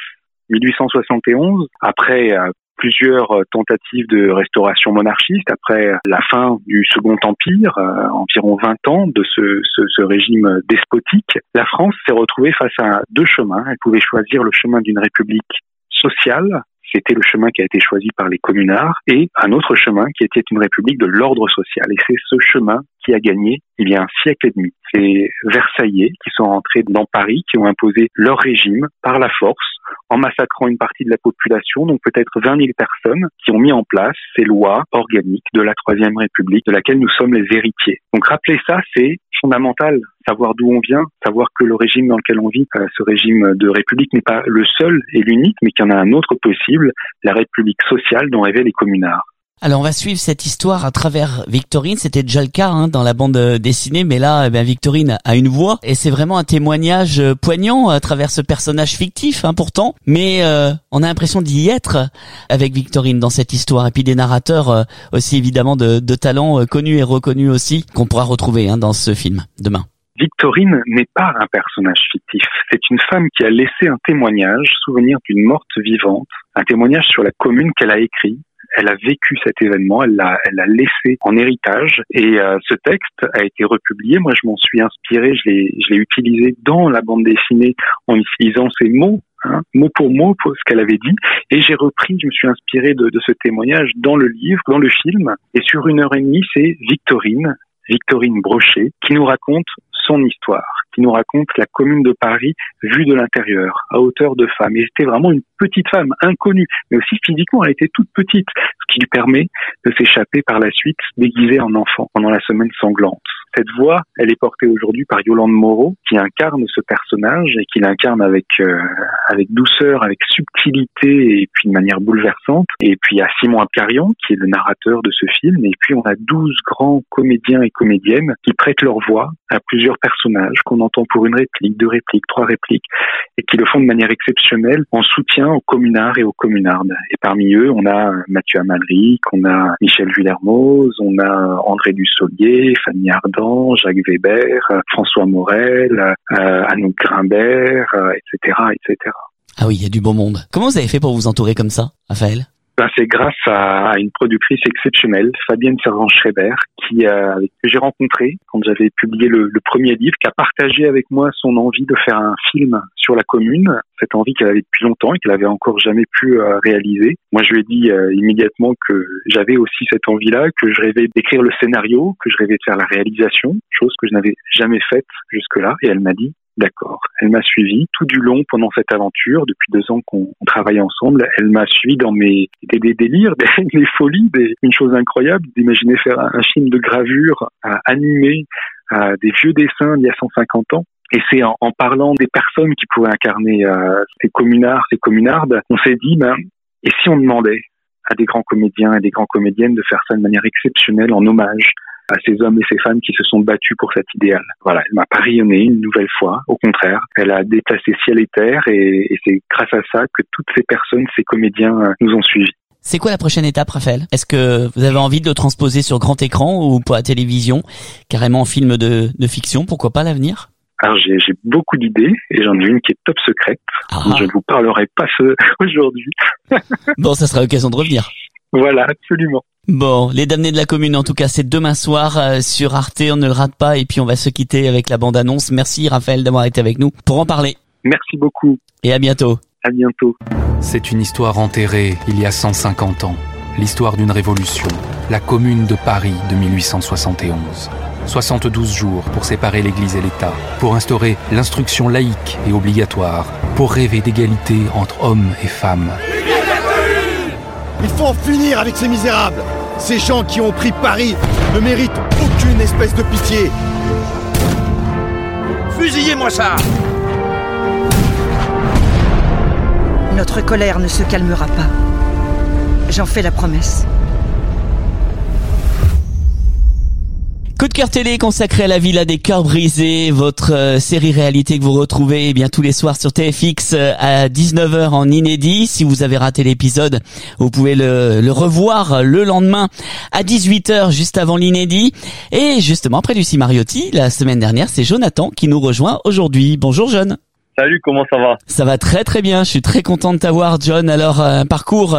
S22: 1871, après plusieurs tentatives de restauration monarchiste, après la fin du Second Empire, environ 20 ans de ce régime despotique, la France s'est retrouvée face à deux chemins. Elle pouvait choisir le chemin d'une république sociale, c'était le chemin qui a été choisi par les communards, et un autre chemin qui était une république de l'ordre social. Et c'est ce chemin qui a gagné il y a un siècle et demi. C'est Versaillais qui sont rentrés dans Paris, qui ont imposé leur régime par la force, en massacrant une partie de la population, donc peut-être 20 000 personnes, qui ont mis en place ces lois organiques de la Troisième République, de laquelle nous sommes les héritiers. Donc rappeler ça, c'est fondamental, savoir d'où on vient, savoir que le régime dans lequel on vit, ce régime de république n'est pas le seul et l'unique, mais qu'il y en a un autre possible, la république sociale dont rêvaient les communards.
S5: Alors on va suivre cette histoire à travers Victorine, c'était déjà le cas dans la bande dessinée, mais là Victorine a une voix et c'est vraiment un témoignage poignant à travers ce personnage fictif pourtant, mais on a l'impression d'y être avec Victorine dans cette histoire et puis des narrateurs aussi évidemment de talents connus et reconnus aussi qu'on pourra retrouver dans ce film demain.
S22: Victorine n'est pas un personnage fictif, c'est une femme qui a laissé un témoignage, souvenir d'une morte vivante, un témoignage sur la commune qu'elle a écrit. Elle a vécu cet événement, elle l'a laissé en héritage et ce texte a été republié. Moi, je m'en suis inspiré, je l'ai utilisé dans la bande dessinée en utilisant ces mots, mot pour ce qu'elle avait dit, et je me suis inspiré de ce témoignage dans le livre, dans le film. Et sur 1h30, c'est Victorine Brochet, qui nous raconte son histoire, qui nous raconte la commune de Paris vue de l'intérieur, à hauteur de femme. Et c'était vraiment une petite femme, inconnue, mais aussi physiquement, elle était toute petite, ce qui lui permet de s'échapper par la suite déguisée en enfant pendant la semaine sanglante. Cette voix, elle est portée aujourd'hui par Yolande Moreau, qui incarne ce personnage et qui l'incarne avec douceur, avec subtilité et puis de manière bouleversante. Et puis il y a Simon Apcarion, qui est le narrateur de ce film. Et puis on a 12 grands comédiens et comédiennes qui prêtent leur voix à plusieurs personnages qu'on entend pour une réplique, 2 répliques, 3 répliques, et qui le font de manière exceptionnelle en soutien aux communards et aux communardes. Et parmi eux, on a Mathieu Amalric, on a Michel Vuillermoz, on a André Dussolier, Fanny Ardant, Jacques Weber, François Morel, Anouk Grimbert, etc., etc.
S5: Ah oui, il y a du beau monde. Comment vous avez fait pour vous entourer comme ça, Raphaël ?
S22: C'est grâce à une productrice exceptionnelle, Fabienne Servan-Schreiber, que j'ai rencontrée quand j'avais publié le premier livre, qui a partagé avec moi son envie de faire un film sur la commune, cette envie qu'elle avait depuis longtemps et qu'elle avait encore jamais pu réaliser. Moi, je lui ai dit immédiatement que j'avais aussi cette envie-là, que je rêvais d'écrire le scénario, que je rêvais de faire la réalisation, chose que je n'avais jamais faite jusque-là. Et elle m'a dit, d'accord. Elle m'a suivi tout du long pendant cette aventure. Depuis 2 ans qu'on travaille ensemble, elle m'a suivi dans des délires, des folies, une chose incroyable d'imaginer faire un film de gravure animé, des vieux dessins d'il y a 150 ans. Et c'est en parlant des personnes qui pourraient incarner ces communards, ces communardes, on s'est dit, et si on demandait à des grands comédiens et des grandes comédiennes de faire ça de manière exceptionnelle en hommage à ces hommes et ces femmes qui se sont battus pour cet idéal. Voilà, elle m'a pas rayonné une nouvelle fois, au contraire, elle a déplacé ciel et terre et c'est grâce à ça que toutes ces personnes, ces comédiens nous ont suivis.
S5: C'est quoi la prochaine étape, Raphaël? Est-ce que vous avez envie de le transposer sur grand écran ou pour la télévision, carrément en film de fiction, pourquoi pas l'avenir?
S22: Alors j'ai beaucoup d'idées et j'en ai une qui est top secrète. Donc je ne vous parlerai pas aujourd'hui.
S5: Bon, ça sera l'occasion de revenir.
S22: Voilà, absolument.
S5: Bon, Les Damnés de la Commune, en tout cas, c'est demain soir sur Arte, on ne le rate pas et puis on va se quitter avec la bande-annonce. Merci Raphaël d'avoir été avec nous pour en parler.
S22: Merci beaucoup.
S5: Et à bientôt.
S22: À bientôt.
S1: C'est une histoire enterrée il y a 150 ans. L'histoire d'une révolution. La Commune de Paris de 1871. 72 jours pour séparer l'Église et l'État, pour instaurer l'instruction laïque et obligatoire, pour rêver d'égalité entre hommes et femmes.
S2: Il faut en finir avec ces misérables. Ces gens qui ont pris Paris ne méritent aucune espèce de pitié. Fusillez-moi ça!
S23: Notre colère ne se calmera pas. J'en fais la promesse.
S5: Coup de cœur télé consacré à la Villa des Cœurs Brisés, votre série réalité que vous retrouvez tous les soirs sur TFX à 19h en inédit. Si vous avez raté l'épisode, vous pouvez le revoir le lendemain à 18h juste avant l'inédit. Et justement, après Lucie Mariotti, la semaine dernière, c'est Jonathan qui nous rejoint aujourd'hui. Bonjour John.
S24: Salut, comment ça va?
S5: Ça va très très bien, je suis très content de t'avoir John. Alors un parcours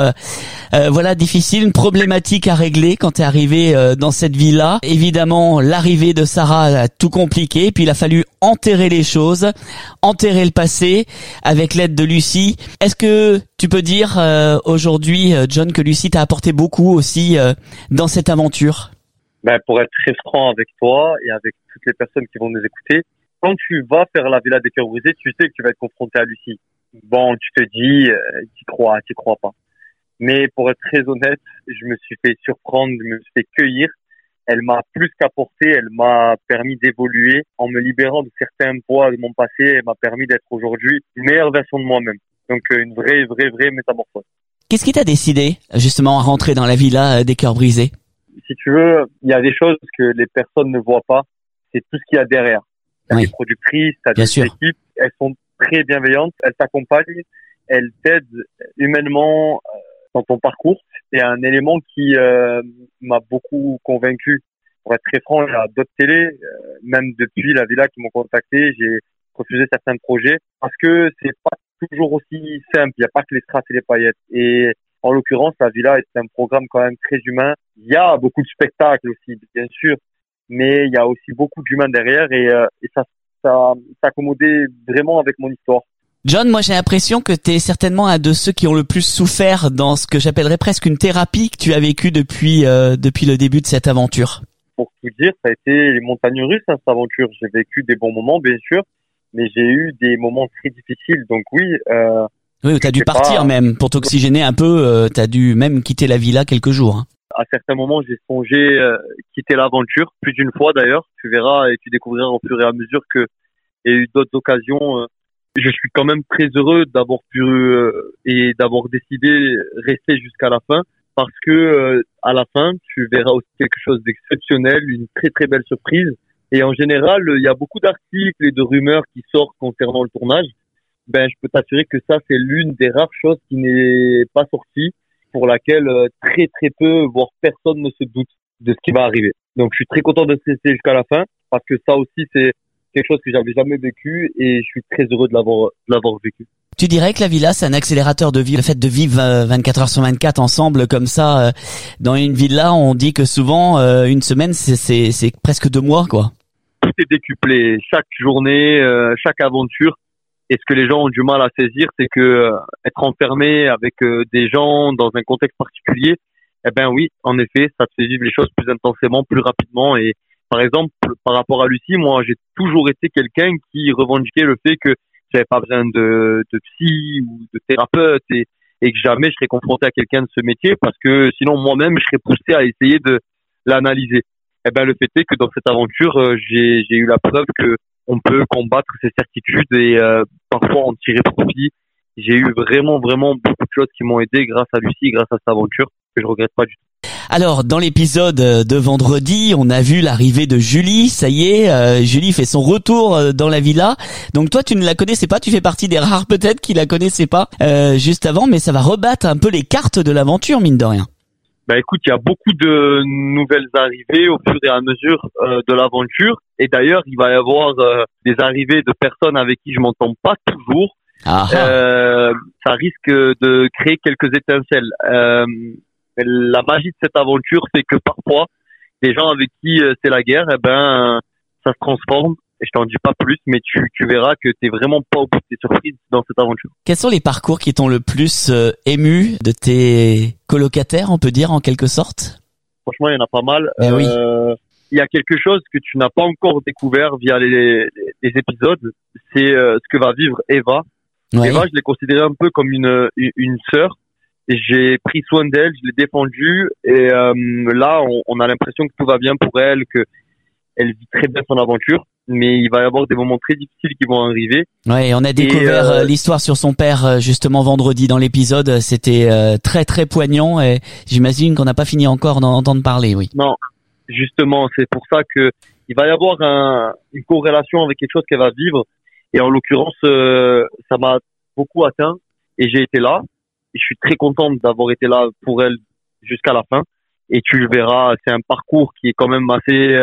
S5: difficile, une problématique à régler quand t'es arrivé dans cette villa. Évidemment, l'arrivée de Sarah a tout compliqué, puis il a fallu enterrer les choses, enterrer le passé avec l'aide de Lucie. Est-ce que tu peux dire aujourd'hui, John, que Lucie t'a apporté beaucoup aussi dans cette aventure?
S24: Pour être très franc avec toi et avec toutes les personnes qui vont nous écouter, quand tu vas faire la Villa des Cœurs Brisés, tu sais que tu vas être confronté à Lucie. Bon, tu te dis, t'y crois pas. Mais pour être très honnête, je me suis fait surprendre, je me suis fait cueillir. Elle m'a plus qu'apporté, elle m'a permis d'évoluer en me libérant de certains poids de mon passé. Elle m'a permis d'être aujourd'hui une meilleure version de moi-même. Donc une vraie métamorphose.
S5: Qu'est-ce qui t'a décidé justement à rentrer dans la Villa des Cœurs Brisés?
S24: Si tu veux, il y a des choses que les personnes ne voient pas. C'est tout ce qu'il y a derrière. T'as des productrices, t'as des équipes, elles sont très bienveillantes, elles t'accompagnent, elles t'aident humainement dans ton parcours. C'est un élément qui m'a beaucoup convaincu. Pour être très franc, il y a d'autres télés, même depuis la Villa qui m'ont contacté, j'ai refusé certains projets parce que c'est pas toujours aussi simple. Il n'y a pas que les strass et les paillettes. Et en l'occurrence, la Villa est un programme quand même très humain. Il y a beaucoup de spectacles aussi, bien sûr, mais il y a aussi beaucoup d'humains derrière et ça s'accommodait vraiment avec mon histoire.
S5: John, moi j'ai l'impression que tu es certainement un de ceux qui ont le plus souffert dans ce que j'appellerais presque une thérapie que tu as vécu depuis le début de cette aventure.
S24: Pour tout dire, ça a été les montagnes russes, cette aventure. J'ai vécu des bons moments, bien sûr, mais j'ai eu des moments très difficiles. Donc oui.
S5: Oui, t'as dû partir même pour t'oxygéner un peu. T'as dû même quitter la villa quelques jours. Hein.
S24: À certains moments, j'ai songé quitter l'aventure, plus d'une fois d'ailleurs. Tu verras et tu découvriras au fur et à mesure que il y a eu d'autres occasions. Je suis quand même très heureux d'avoir pu et d'avoir décidé rester jusqu'à la fin, parce que à la fin, tu verras aussi quelque chose d'exceptionnel, une très très belle surprise. Et en général, il y a beaucoup d'articles et de rumeurs qui sortent concernant le tournage. Je peux t'assurer que ça, c'est l'une des rares choses qui n'est pas sortie, pour laquelle très très peu, voire personne ne se doute de ce qui va arriver. Donc je suis très content de rester jusqu'à la fin, parce que ça aussi c'est quelque chose que j'avais jamais vécu et je suis très heureux de l'avoir vécu.
S5: Tu dirais que la villa c'est un accélérateur de vie, le fait de vivre 24 heures sur 24 ensemble comme ça dans une villa, on dit que souvent une semaine c'est presque 2 mois quoi.
S24: Tout est décuplé, chaque journée, chaque aventure. Et ce que les gens ont du mal à saisir, c'est que être enfermé avec des gens dans un contexte particulier, oui, en effet, ça te fait vivre les choses plus intensément, plus rapidement, et par exemple, par rapport à Lucie, moi, j'ai toujours été quelqu'un qui revendiquait le fait que j'avais pas besoin de psy ou de thérapeute et que jamais je serais confronté à quelqu'un de ce métier parce que sinon moi-même je serais poussé à essayer de l'analyser. Eh ben le fait est que dans cette aventure j'ai eu la preuve que on peut combattre ces certitudes et parfois en tirer profit. J'ai eu vraiment beaucoup de choses qui m'ont aidé grâce à Lucie, grâce à cette aventure que je regrette pas du tout.
S5: Alors, dans l'épisode de vendredi, on a vu l'arrivée de Julie. Ça y est, Julie fait son retour dans la villa. Donc toi, tu ne la connaissais pas. Tu fais partie des rares peut-être qui la connaissaient pas juste avant. Mais ça va rebattre un peu les cartes de l'aventure, mine de rien.
S24: Bah écoute, il y a beaucoup de nouvelles arrivées au fur et à mesure de l'aventure. Et d'ailleurs, il va y avoir des arrivées de personnes avec qui je m'entends pas toujours. Ça risque de créer quelques étincelles. La magie de cette aventure, c'est que parfois, les gens avec qui c'est la guerre, eh ben, ça se transforme. Et je t'en dis pas plus, mais tu verras que t'es vraiment pas au bout de tes surprises dans cette aventure.
S5: Quels sont les parcours qui t'ont le plus ému de tes colocataires, on peut dire, en quelque sorte?
S24: Franchement, il y en a pas mal.
S5: Oui.
S24: Il y a quelque chose que tu n'as pas encore découvert via les épisodes. C'est ce que va vivre Eva.
S5: Oui.
S24: Eva, je l'ai considérée un peu comme une sœur. Et j'ai pris soin d'elle, je l'ai défendue et là on a l'impression que tout va bien pour elle, que elle vit très bien son aventure, mais il va y avoir des moments très difficiles qui vont arriver.
S5: Ouais, on a découvert l'histoire sur son père justement vendredi dans l'épisode, c'était très très poignant et j'imagine qu'on n'a pas fini encore d'en entendre parler, oui.
S24: Non, justement, c'est pour ça que il va y avoir une corrélation avec quelque chose qu'elle va vivre et en l'occurrence ça m'a beaucoup atteint et j'ai été là. Et je suis très contente d'avoir été là pour elle jusqu'à la fin. Et tu le verras, c'est un parcours qui est quand même assez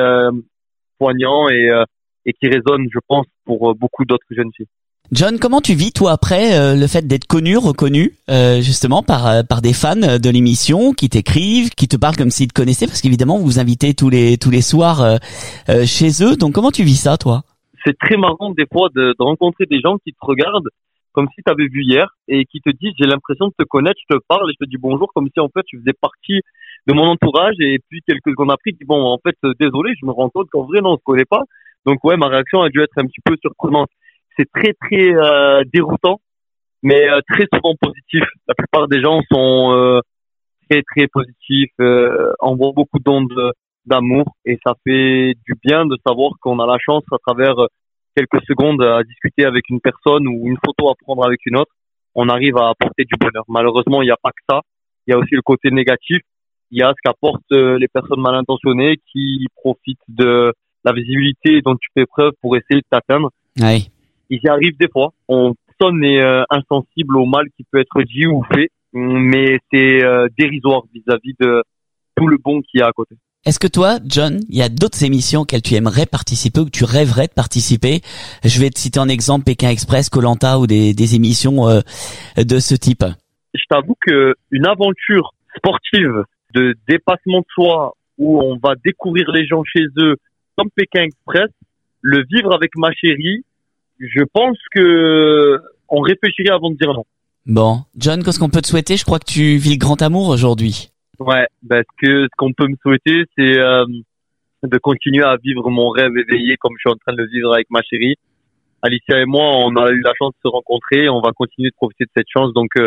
S24: poignant et qui résonne, je pense, pour beaucoup d'autres jeunes filles.
S5: John, comment tu vis toi après le fait d'être reconnu justement par des fans de l'émission qui t'écrivent, qui te parlent comme s'ils te connaissaient, parce qu'évidemment vous vous invitez tous les soirs chez eux. Donc comment tu vis ça, toi?
S24: C'est très marrant des fois de rencontrer des gens qui te regardent comme si tu avais vu hier et qui te disent j'ai l'impression de te connaître, je te parle et je te dis bonjour comme si en fait tu faisais partie de mon entourage et puis quelques secondes après tu dis bon en fait désolé, je me rends compte qu'en vrai non on se connaît pas. Donc ouais, ma réaction a dû être un petit peu surprenante. C'est très déroutant mais très souvent positif. La plupart des gens sont très positifs, envoient beaucoup d'ondes d'amour et ça fait du bien de savoir qu'on a la chance à travers quelques secondes à discuter avec une personne ou une photo à prendre avec une autre, on arrive à apporter du bonheur. Malheureusement, il n'y a pas que ça. Il y a aussi le côté négatif. Il y a ce qu'apportent les personnes mal intentionnées qui profitent de la visibilité dont tu fais preuve pour essayer de t'atteindre.
S5: Oui.
S24: Il y arrive des fois. Personne n'est insensible au mal qui peut être dit ou fait, mais c'est dérisoire vis-à-vis de tout le bon qu'il y a à côté.
S5: Est-ce que toi, John, il y a d'autres émissions auxquelles tu aimerais participer ou que tu rêverais de participer? Je vais te citer en exemple Pékin Express, Koh-Lanta ou des émissions de ce type.
S24: Je t'avoue que une aventure sportive de dépassement de soi où on va découvrir les gens chez eux comme Pékin Express, le vivre avec ma chérie, je pense que on réfléchirait avant de dire non.
S5: Bon, John, qu'est-ce qu'on peut te souhaiter? Je crois que tu vis le grand amour aujourd'hui.
S24: Ouais, parce que ce qu'on peut me souhaiter, c'est de continuer à vivre mon rêve éveillé comme je suis en train de le vivre avec ma chérie. Alicia et moi, on a eu la chance de se rencontrer, on va continuer de profiter de cette chance. Donc,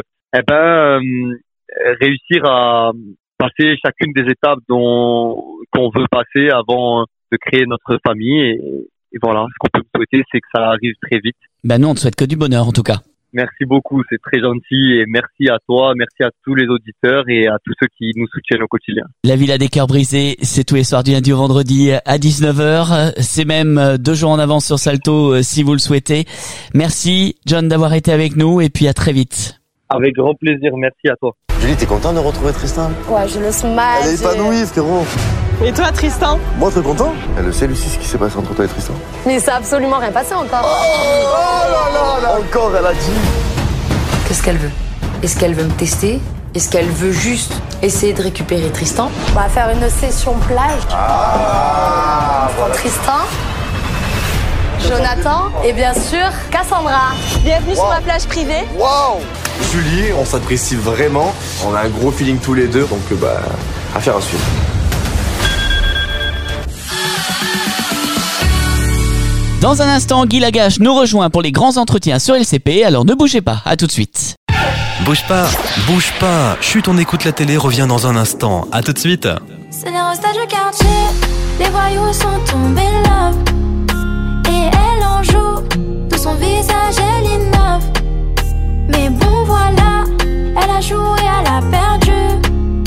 S24: réussir à passer chacune des étapes qu'on veut passer avant de créer notre famille. Et voilà, ce qu'on peut me souhaiter, c'est que ça arrive très vite.
S5: Ben nous, on te souhaite que du bonheur en tout cas.
S24: Merci beaucoup, c'est très gentil et merci à toi, merci à tous les auditeurs et à tous ceux qui nous soutiennent au quotidien.
S5: La Villa des Cœurs Brisés, c'est tous les soirs du lundi au vendredi à 19h. C'est même 2 jours en avance sur Salto si vous le souhaitez. Merci John d'avoir été avec nous et puis à très vite.
S24: Avec grand plaisir, merci à toi.
S13: Julie, t'es content de retrouver Tristan?
S3: Ouais, je le smile.
S13: Elle est épanouie, frérot.
S3: Et toi, Tristan?
S13: Moi, très content. Elle le sait, Lucie, ce qui s'est passé entre toi et Tristan.
S3: Mais ça a absolument rien passé encore.
S13: Oh là là, encore, elle a dit.
S15: Qu'est-ce qu'elle veut? Est-ce qu'elle veut me tester? Est-ce qu'elle veut juste essayer de récupérer Tristan?
S3: On va faire une session plage. Tristan, Jonathan et bien sûr Cassandra. Bienvenue sur ma plage privée.
S13: Waouh! Julie, on s'apprécie vraiment. On a un gros feeling tous les deux, donc affaire à suivre.
S5: Dans un instant, Guy Lagache nous rejoint pour les grands entretiens sur LCP, alors ne bougez pas, à tout de suite.
S7: Bouge pas. Chut, on écoute la télé, revient dans un instant. À tout de suite.
S4: C'est les restats du quartier, les voyous sont tombés là. Et elle en joue, de son visage elle innove. Mais bon voilà, elle a joué, elle a perdu.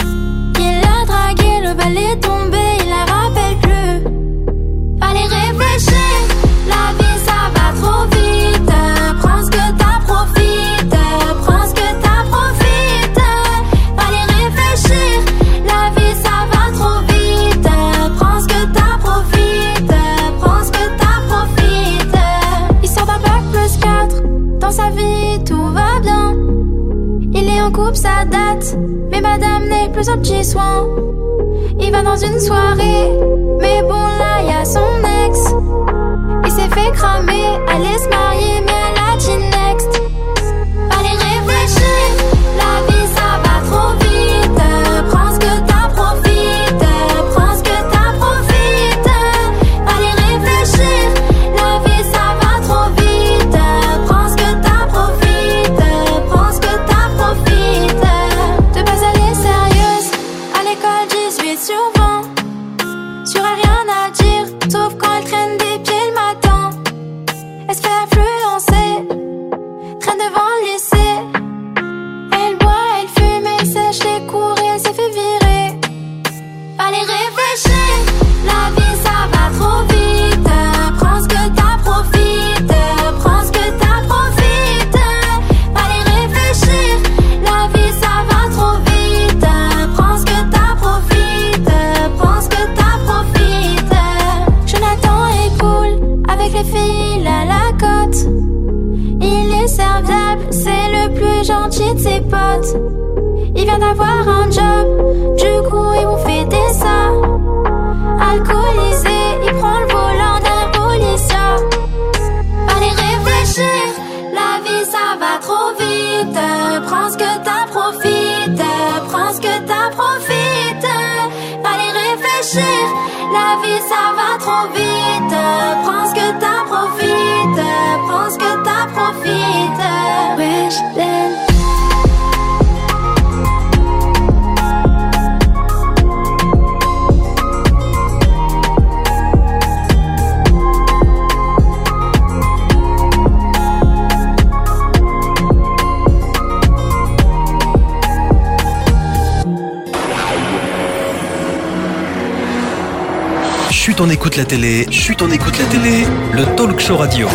S4: Il a dragué, le bal est tombé, il la rappelle plus. Allez réfléchir, la vie ça va trop vite. Prends ce que t'as, profite. Prends ce que t'as, profite. Allez réfléchir, la vie ça va trop vite. Prends ce que t'as, profite. Prends ce que t'as, profite. Il sort d'un bac plus 4, dans sa vie tout va bien. Il est en couple, ça date, mais madame n'est plus un petit soin. Il va dans une soirée, mais bon là y'a son ex. Il s'est fait cramer, allait se marier, mais elle a dit next. Allez réfléchir, la vie ça va trop vite. Prends ce que t'as, profite. Prends ce que t'as, profite. Allez réfléchir, la vie ça va trop vite. Prends ce que t'as, profite. Prends ce que t'as, profite. De base elle est sérieuse, à l'école 18 sur 20. Sur elle rien à dire, sauf quand elle traîne des pieds le matin. Elle se fait influencer, traîne devant le lycée. Elle boit, elle fume, elle sèche les cours et elle s'est fait virer. Allez réfléchir, la vie ça va trop vite. Prends ce que t'as, profite. Prends ce que t'as, profite. Allez réfléchir, la vie ça va trop vite. Prends ce que t'as, profite. Prends ce que t'as, profite. Jonathan est cool, avec les filles il a la cote. Il est serviable, c'est le plus gentil de ses potes. Il vient d'avoir un job, du coup il vous fait des ça. Alcoolisé, il prend le volant d'un policier. Allez réfléchir, la vie ça va trop vite. Prends ce que t'as, profite. Prends ce que t'as, profite. Allez réfléchir, la vie ça va trop vite. Prends ce que t'as, profite. Prends ce que t'as, profite. Wesh,
S7: Chut, on écoute la télé. Chut, on écoute la télé. Le talk show radio.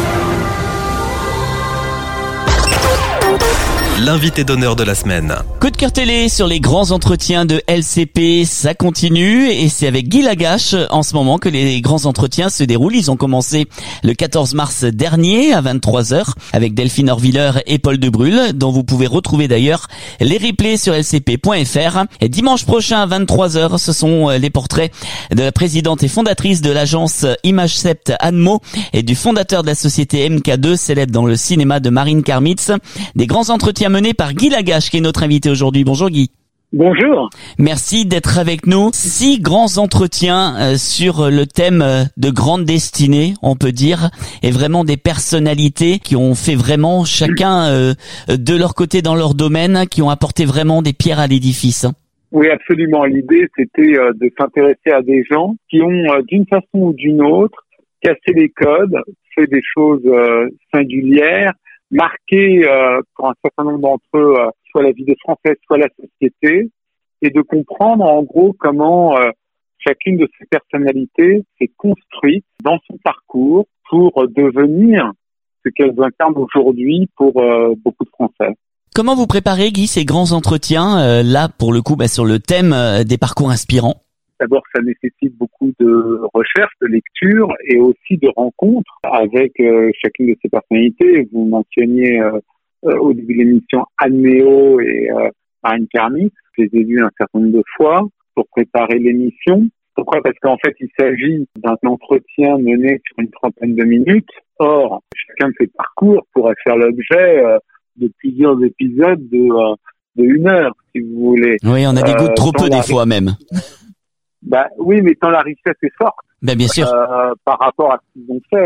S7: L'invité d'honneur de la semaine.
S5: Coup de cœur télé sur les grands entretiens de LCP, ça continue et c'est avec Guy Lagache en ce moment que les grands entretiens se déroulent. Ils ont commencé le 14 mars dernier à 23h avec Delphine Orviller et Paul Debrul, dont vous pouvez retrouver d'ailleurs les replays sur lcp.fr. Et dimanche prochain à 23h, ce sont les portraits de la présidente et fondatrice de l'agence ImageCept Anne Mo et du fondateur de la société MK2, célèbre dans le cinéma, de Marine Karmitz. Des grands entretiens menés par Guy Lagache qui est notre invité aujourd'hui. Bonjour Guy.
S6: Bonjour.
S5: Merci d'être avec nous. 6 grands entretiens sur le thème de grande destinée, on peut dire, et vraiment des personnalités qui ont fait vraiment chacun de leur côté dans leur domaine, qui ont apporté vraiment des pierres à l'édifice.
S6: Oui, absolument. L'idée, c'était de s'intéresser à des gens qui ont, d'une façon ou d'une autre, cassé les codes, fait des choses singulières, marqué pour un certain nombre d'entre eux soit la vie des Français, soit la société, et de comprendre en gros comment chacune de ces personnalités s'est construite dans son parcours pour devenir ce qu'elles incarnent aujourd'hui pour beaucoup de Français.
S5: Comment vous préparez, Guy, ces grands entretiens, là pour le coup sur le thème des parcours inspirants?
S6: D'abord, ça nécessite beaucoup de recherche, de lecture et aussi de rencontres avec chacune de ces personnalités. Vous mentionniez au début de l'émission Anne Méo et Marine Karmitz. Je les ai vus un certain nombre de fois pour préparer l'émission. Pourquoi ? Parce qu'en fait, il s'agit d'un entretien mené sur une trentaine de minutes. Or, chacun de ces parcours pourrait faire l'objet de plusieurs épisodes de 1 heure, si vous voulez.
S5: Oui, on a des goûts de trop peu des fois même.
S6: Oui, mais tant la richesse est forte.
S5: Bien sûr.
S6: Par rapport à ce qu'ils ont fait.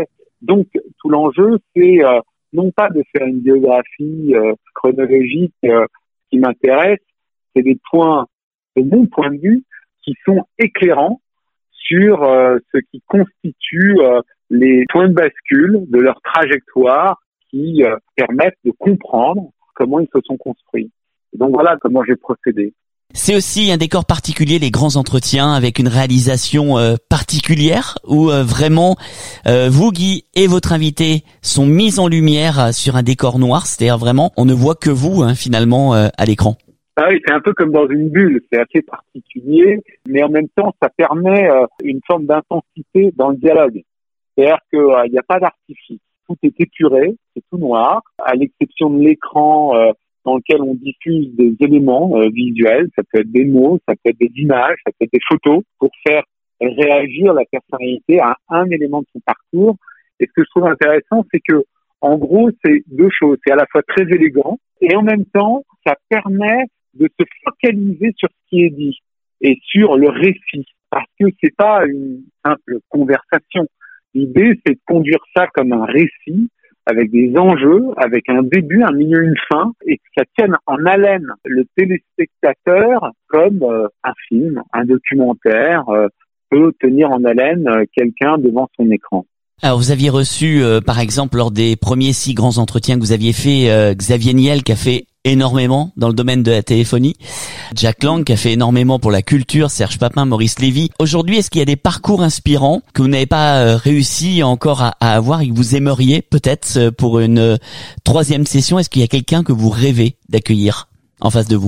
S6: Donc, tout l'enjeu, c'est non pas de faire une biographie chronologique qui m'intéresse, c'est des points, de mon point de vue, qui sont éclairants sur ce qui constitue les points de bascule de leur trajectoire qui permettent de comprendre comment ils se sont construits. Et donc voilà comment j'ai procédé.
S5: C'est aussi un décor particulier, les grands entretiens, avec une réalisation particulière où vraiment vous, Guy, et votre invité sont mis en lumière sur un décor noir, c'est-à-dire vraiment on ne voit que vous finalement à l'écran.
S6: Ah oui, c'est un peu comme dans une bulle, c'est assez particulier, mais en même temps ça permet une forme d'intensité dans le dialogue. C'est-à-dire qu'il n'y a pas d'artifice, tout est épuré, c'est tout noir, à l'exception de l'écran dans lequel on diffuse des éléments visuels, ça peut être des mots, ça peut être des images, ça peut être des photos, pour faire réagir la personnalité à un élément de son parcours. Et ce que je trouve intéressant, c'est que, en gros, c'est deux choses. C'est à la fois très élégant, et en même temps, ça permet de se focaliser sur ce qui est dit, et sur le récit. Parce que c'est pas une simple conversation. L'idée, c'est de conduire ça comme un récit, avec des enjeux, avec un début, un milieu, une fin, et que ça tienne en haleine le téléspectateur comme un film, un documentaire peut tenir en haleine quelqu'un devant son écran.
S5: Alors vous aviez reçu, par exemple, lors des premiers 6 grands entretiens que vous aviez fait, Xavier Niel qui a fait énormément dans le domaine de la téléphonie, Jack Lang qui a fait énormément pour la culture, Serge Papin, Maurice Lévy. Aujourd'hui, est-ce qu'il y a des parcours inspirants que vous n'avez pas réussi encore à avoir et que vous aimeriez peut-être pour une 3e session? Est-ce qu'il y a quelqu'un que vous rêvez d'accueillir en face de vous?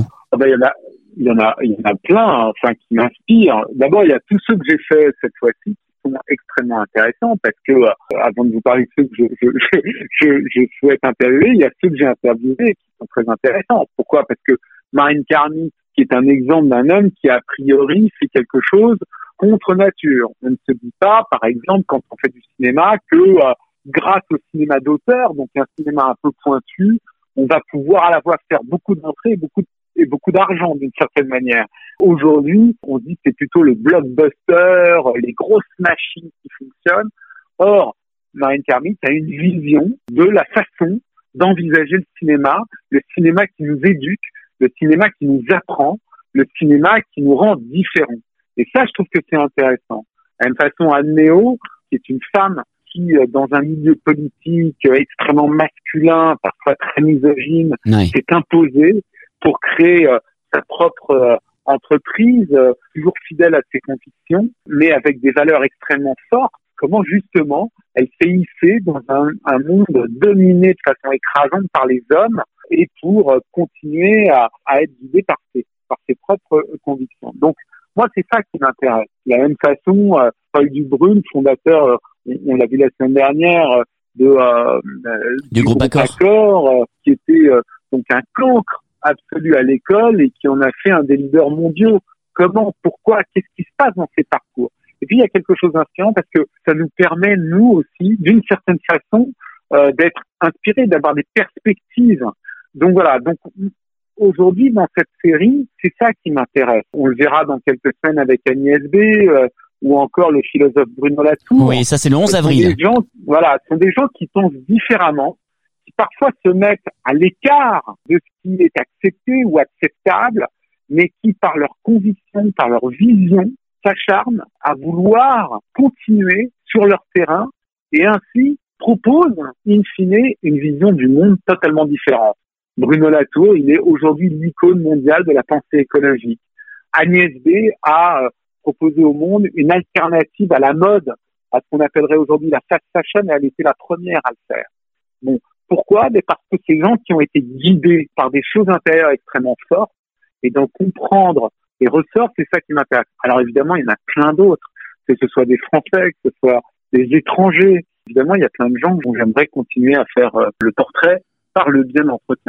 S6: Il y en a plein, qui m'inspirent. D'abord, il y a tous ceux que j'ai fait cette fois-ci qui sont extrêmement intéressants parce que, avant de vous parler de ceux que je souhaite interviewer, il y a ceux que j'ai interviewés qui sont très intéressants. Pourquoi? Parce que Marine Karmi, qui est un exemple d'un homme qui, a priori, fait quelque chose contre nature. On ne se dit pas, par exemple, quand on fait du cinéma, que grâce au cinéma d'auteur, donc un cinéma un peu pointu, on va pouvoir à la fois faire beaucoup d'entrées et beaucoup d'argent d'une certaine manière. Aujourd'hui, on dit que c'est plutôt le blockbuster, les grosses machines qui fonctionnent. Or, Marine Karmi a une vision de la façon d'envisager le cinéma qui nous éduque, le cinéma qui nous apprend, le cinéma qui nous rend différents. Et ça, je trouve que c'est intéressant. De la même façon, Anne Méo, qui est une femme qui, dans un milieu politique extrêmement masculin, parfois très misogyne, s'est imposée pour créer sa propre entreprise, toujours fidèle à ses convictions, mais avec des valeurs extrêmement fortes. Comment justement elle s'est hissée dans un monde dominé de façon écrasante par les hommes et pour continuer à être guidée par ses propres convictions. Donc moi c'est ça qui m'intéresse. De la même façon, Paul Dubrun, fondateur, on l'a vu la semaine dernière, du groupe Accor, qui était donc un cancre absolu à l'école et qui en a fait un des leaders mondiaux. Comment, pourquoi, qu'est-ce qui se passe dans ces parcours? Et puis il y a quelque chose d'inspirant parce que ça nous permet, nous aussi, d'une certaine façon, d'être inspirés, d'avoir des perspectives. Donc voilà, donc aujourd'hui dans cette série, c'est ça qui m'intéresse. On le verra dans quelques semaines avec Agnès B, ou encore le philosophe Bruno Latour.
S5: Oui, ça c'est le 11 avril.
S6: Ce sont des gens qui pensent différemment, qui parfois se mettent à l'écart de ce qui est accepté ou acceptable, mais qui, par leur conviction, par leur vision, s'acharnent à vouloir continuer sur leur terrain et ainsi proposent, in fine, une vision du monde totalement différente. Bruno Latour, il est aujourd'hui l'icône mondiale de la pensée écologique. Agnès B a proposé au monde une alternative à la mode, à ce qu'on appellerait aujourd'hui la fast fashion, et elle était la première à le faire. Bon, pourquoi? Parce que ces gens qui ont été guidés par des choses intérieures extrêmement fortes, et d'en comprendre les ressorts, c'est ça qui m'intéresse. Alors évidemment, il y en a plein d'autres, que ce soit des Français, que ce soit des étrangers. Évidemment, il y a plein de gens dont j'aimerais continuer à faire le portrait par le biais d'entretien.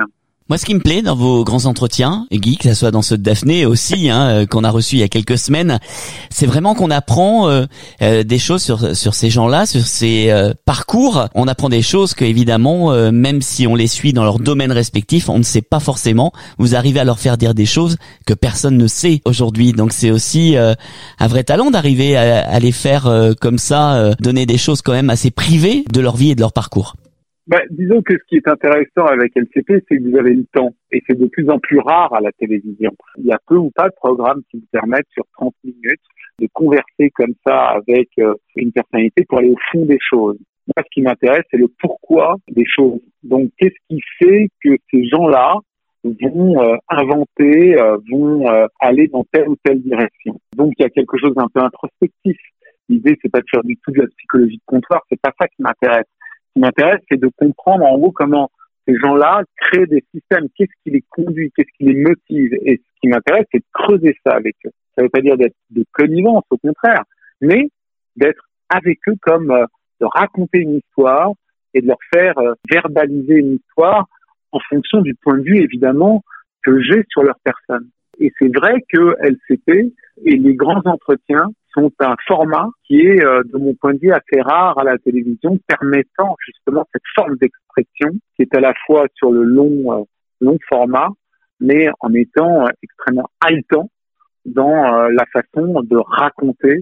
S5: Moi, ce qui me plaît dans vos grands entretiens, Guy, que ça soit dans ceux de Daphné aussi, qu'on a reçu il y a quelques semaines, c'est vraiment qu'on apprend des choses sur ces gens-là, sur ces parcours. On apprend des choses que, évidemment, même si on les suit dans leur domaine respectif, on ne sait pas forcément. Vous arrivez à leur faire dire des choses que personne ne sait aujourd'hui. Donc, c'est aussi un vrai talent d'arriver à les faire comme ça, donner des choses quand même assez privées de leur vie et de leur parcours.
S6: Disons que ce qui est intéressant avec LCP, c'est que vous avez le temps. Et c'est de plus en plus rare à la télévision. Il y a peu ou pas de programmes qui vous permettent sur 30 minutes de converser comme ça avec une personnalité pour aller au fond des choses. Moi, ce qui m'intéresse, c'est le pourquoi des choses. Donc, qu'est-ce qui fait que ces gens-là vont inventer, vont aller dans telle ou telle direction. Donc, il y a quelque chose d'un peu introspectif. L'idée, c'est pas de faire du tout de la psychologie de comptoir. C'est pas ça qui m'intéresse. Ce qui m'intéresse, c'est de comprendre en gros comment ces gens-là créent des systèmes. Qu'est-ce qui les conduit, qu'est-ce qui les motive. Et ce qui m'intéresse, c'est de creuser ça avec eux. Ça veut pas dire d'être de connivence, au contraire, mais d'être avec eux comme de raconter une histoire et de leur faire verbaliser une histoire en fonction du point de vue, évidemment, que j'ai sur leur personne. Et c'est vrai que LCP et les grands entretiens sont un format qui est, de mon point de vue, assez rare à la télévision, permettant justement cette forme d'expression qui est à la fois sur le long format, mais en étant extrêmement haletant dans la façon de raconter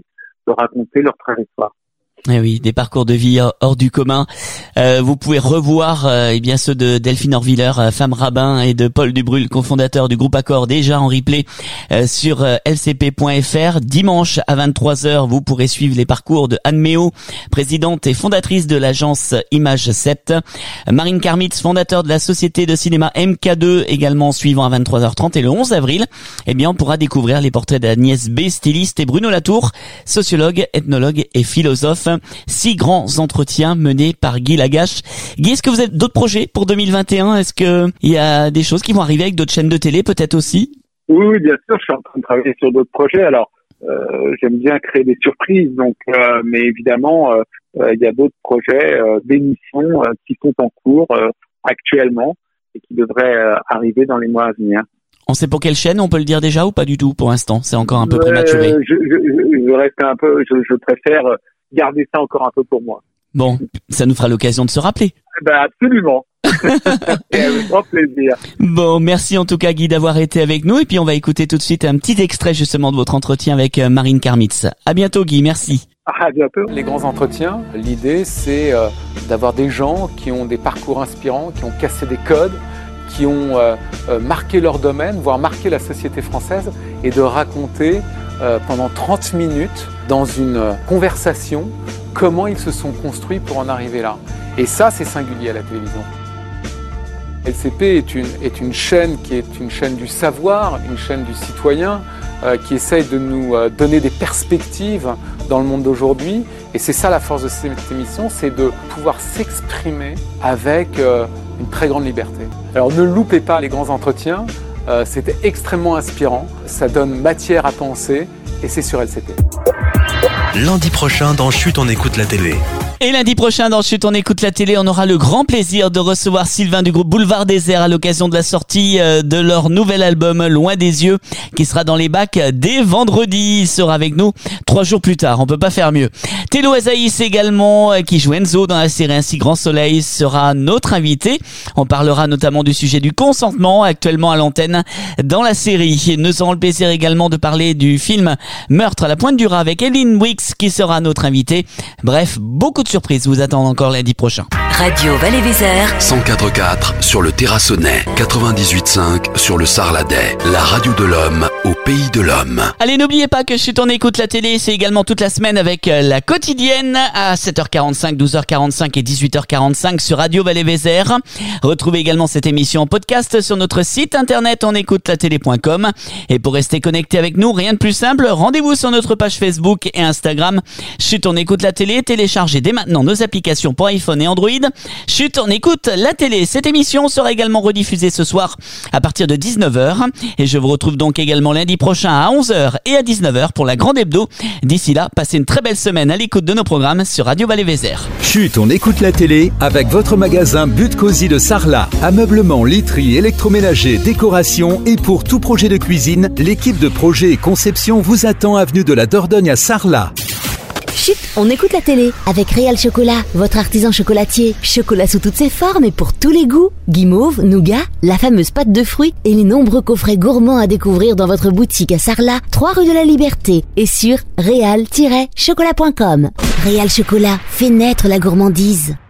S6: leur trajectoire.
S5: Eh oui, des parcours de vie hors du commun. Vous pouvez revoir bien ceux de Delphine Orviller, femme rabbin, et de Paul Dubrul, cofondateur du groupe Accord, déjà en replay sur lcp.fr. Dimanche à 23h, vous pourrez suivre les parcours de Anne Méo, présidente et fondatrice de l'agence Image 7. Marine Karmitz, fondateur de la société de cinéma MK2, également suivant à 23h30. Et le 11 avril, eh bien, on pourra découvrir les portraits d'Agnès B, styliste, et Bruno Latour, sociologue, ethnologue et philosophe. 6 grands entretiens menés par Guy Lagache. Guy, est-ce que vous avez d'autres projets pour 2021? Est-ce que il y a des choses qui vont arriver avec d'autres chaînes de télé, peut-être aussi?
S6: Oui, bien sûr, je suis en train de travailler sur d'autres projets. Alors, j'aime bien créer des surprises, donc, mais évidemment, il y a d'autres projets d'émissions qui sont en cours actuellement et qui devraient arriver dans les mois à venir.
S5: On sait pour quelle chaîne, on peut le dire déjà ou pas du tout pour l'instant? C'est encore un peu prématuré.
S6: Je reste un peu, je préfère garder ça encore un peu pour moi.
S5: Bon, ça nous fera l'occasion de se rappeler.
S6: Absolument. Et avec grand plaisir.
S5: Bon, merci en tout cas Guy d'avoir été avec nous, et puis on va écouter tout de suite un petit extrait justement de votre entretien avec Marine Karmitz. À bientôt Guy, merci.
S6: À bientôt.
S8: Les grands entretiens, l'idée c'est d'avoir des gens qui ont des parcours inspirants, qui ont cassé des codes, qui ont marqué leur domaine, voire marqué la société française, et de raconter pendant 30 minutes dans une conversation comment ils se sont construits pour en arriver là. Et ça, c'est singulier à la télévision. LCP est une chaîne qui est une chaîne du savoir, une chaîne du citoyen, qui essaye de nous donner des perspectives dans le monde d'aujourd'hui. Et c'est ça la force de cette émission, c'est de pouvoir s'exprimer avec une très grande liberté. Alors ne loupez pas les grands entretiens, c'était extrêmement inspirant, ça donne matière à penser et c'est sur LCP.
S7: Lundi prochain dans Chut, on écoute la télé.
S5: Et lundi prochain dans Chut, on écoute la télé, on aura le grand plaisir de recevoir Sylvain du groupe Boulevard Désert à l'occasion de la sortie de leur nouvel album Loin des yeux, qui sera dans les bacs dès vendredi. Il sera avec nous 3 jours plus tard, on peut pas faire mieux. Télo Azaïs également, qui joue Enzo dans la série Ainsi Grand Soleil, sera notre invité. On parlera notamment du sujet du consentement actuellement à l'antenne dans la série. Nous aurons le plaisir également de parler du film Meurtre à la Pointe du Raz avec Evelyn Wicks, qui sera notre invitée. Bref, beaucoup de surprises vous attendent encore lundi prochain.
S9: Radio Val-et-Vézère
S10: 104.4 sur le Terrassonnais, 98.5 sur le Sarladais, la radio de l'homme au pays de l'homme.
S5: Allez, n'oubliez pas que Chut, on écoute la télé, c'est également toute la semaine avec la quotidienne à 7h45, 12h45 et 18h45 sur Radio Val-et-Vézère. Retrouvez également cette émission en podcast sur notre site internet onécoutelatélé.com. Et pour rester connecté avec nous, rien de plus simple, rendez-vous sur notre page Facebook et Instagram. Chut, on écoute la télé, téléchargez dès maintenant nos applications pour iPhone et Android rapide. Chut, on écoute la télé. Cette émission sera également rediffusée ce soir à partir de 19h. Et je vous retrouve donc également lundi prochain à 11h et à 19h pour la grande hebdo. D'ici là, passez une très belle semaine à l'écoute de nos programmes sur Radio Val-et-Vézère.
S11: Chut, on écoute la télé avec votre magasin But Cosy de Sarlat. Ameublement, literie, électroménager, décoration et pour tout projet de cuisine, l'équipe de projet et conception vous attend avenue de la Dordogne à Sarlat.
S12: Chut, on écoute la télé avec Réal Chocolat, votre artisan chocolatier. Chocolat sous toutes ses formes et pour tous les goûts. Guimauve, nougat, la fameuse pâte de fruits et les nombreux coffrets gourmands à découvrir dans votre boutique à Sarlat, 3 rue de la Liberté et sur réal-chocolat.com. Réal Chocolat, fait naître la gourmandise.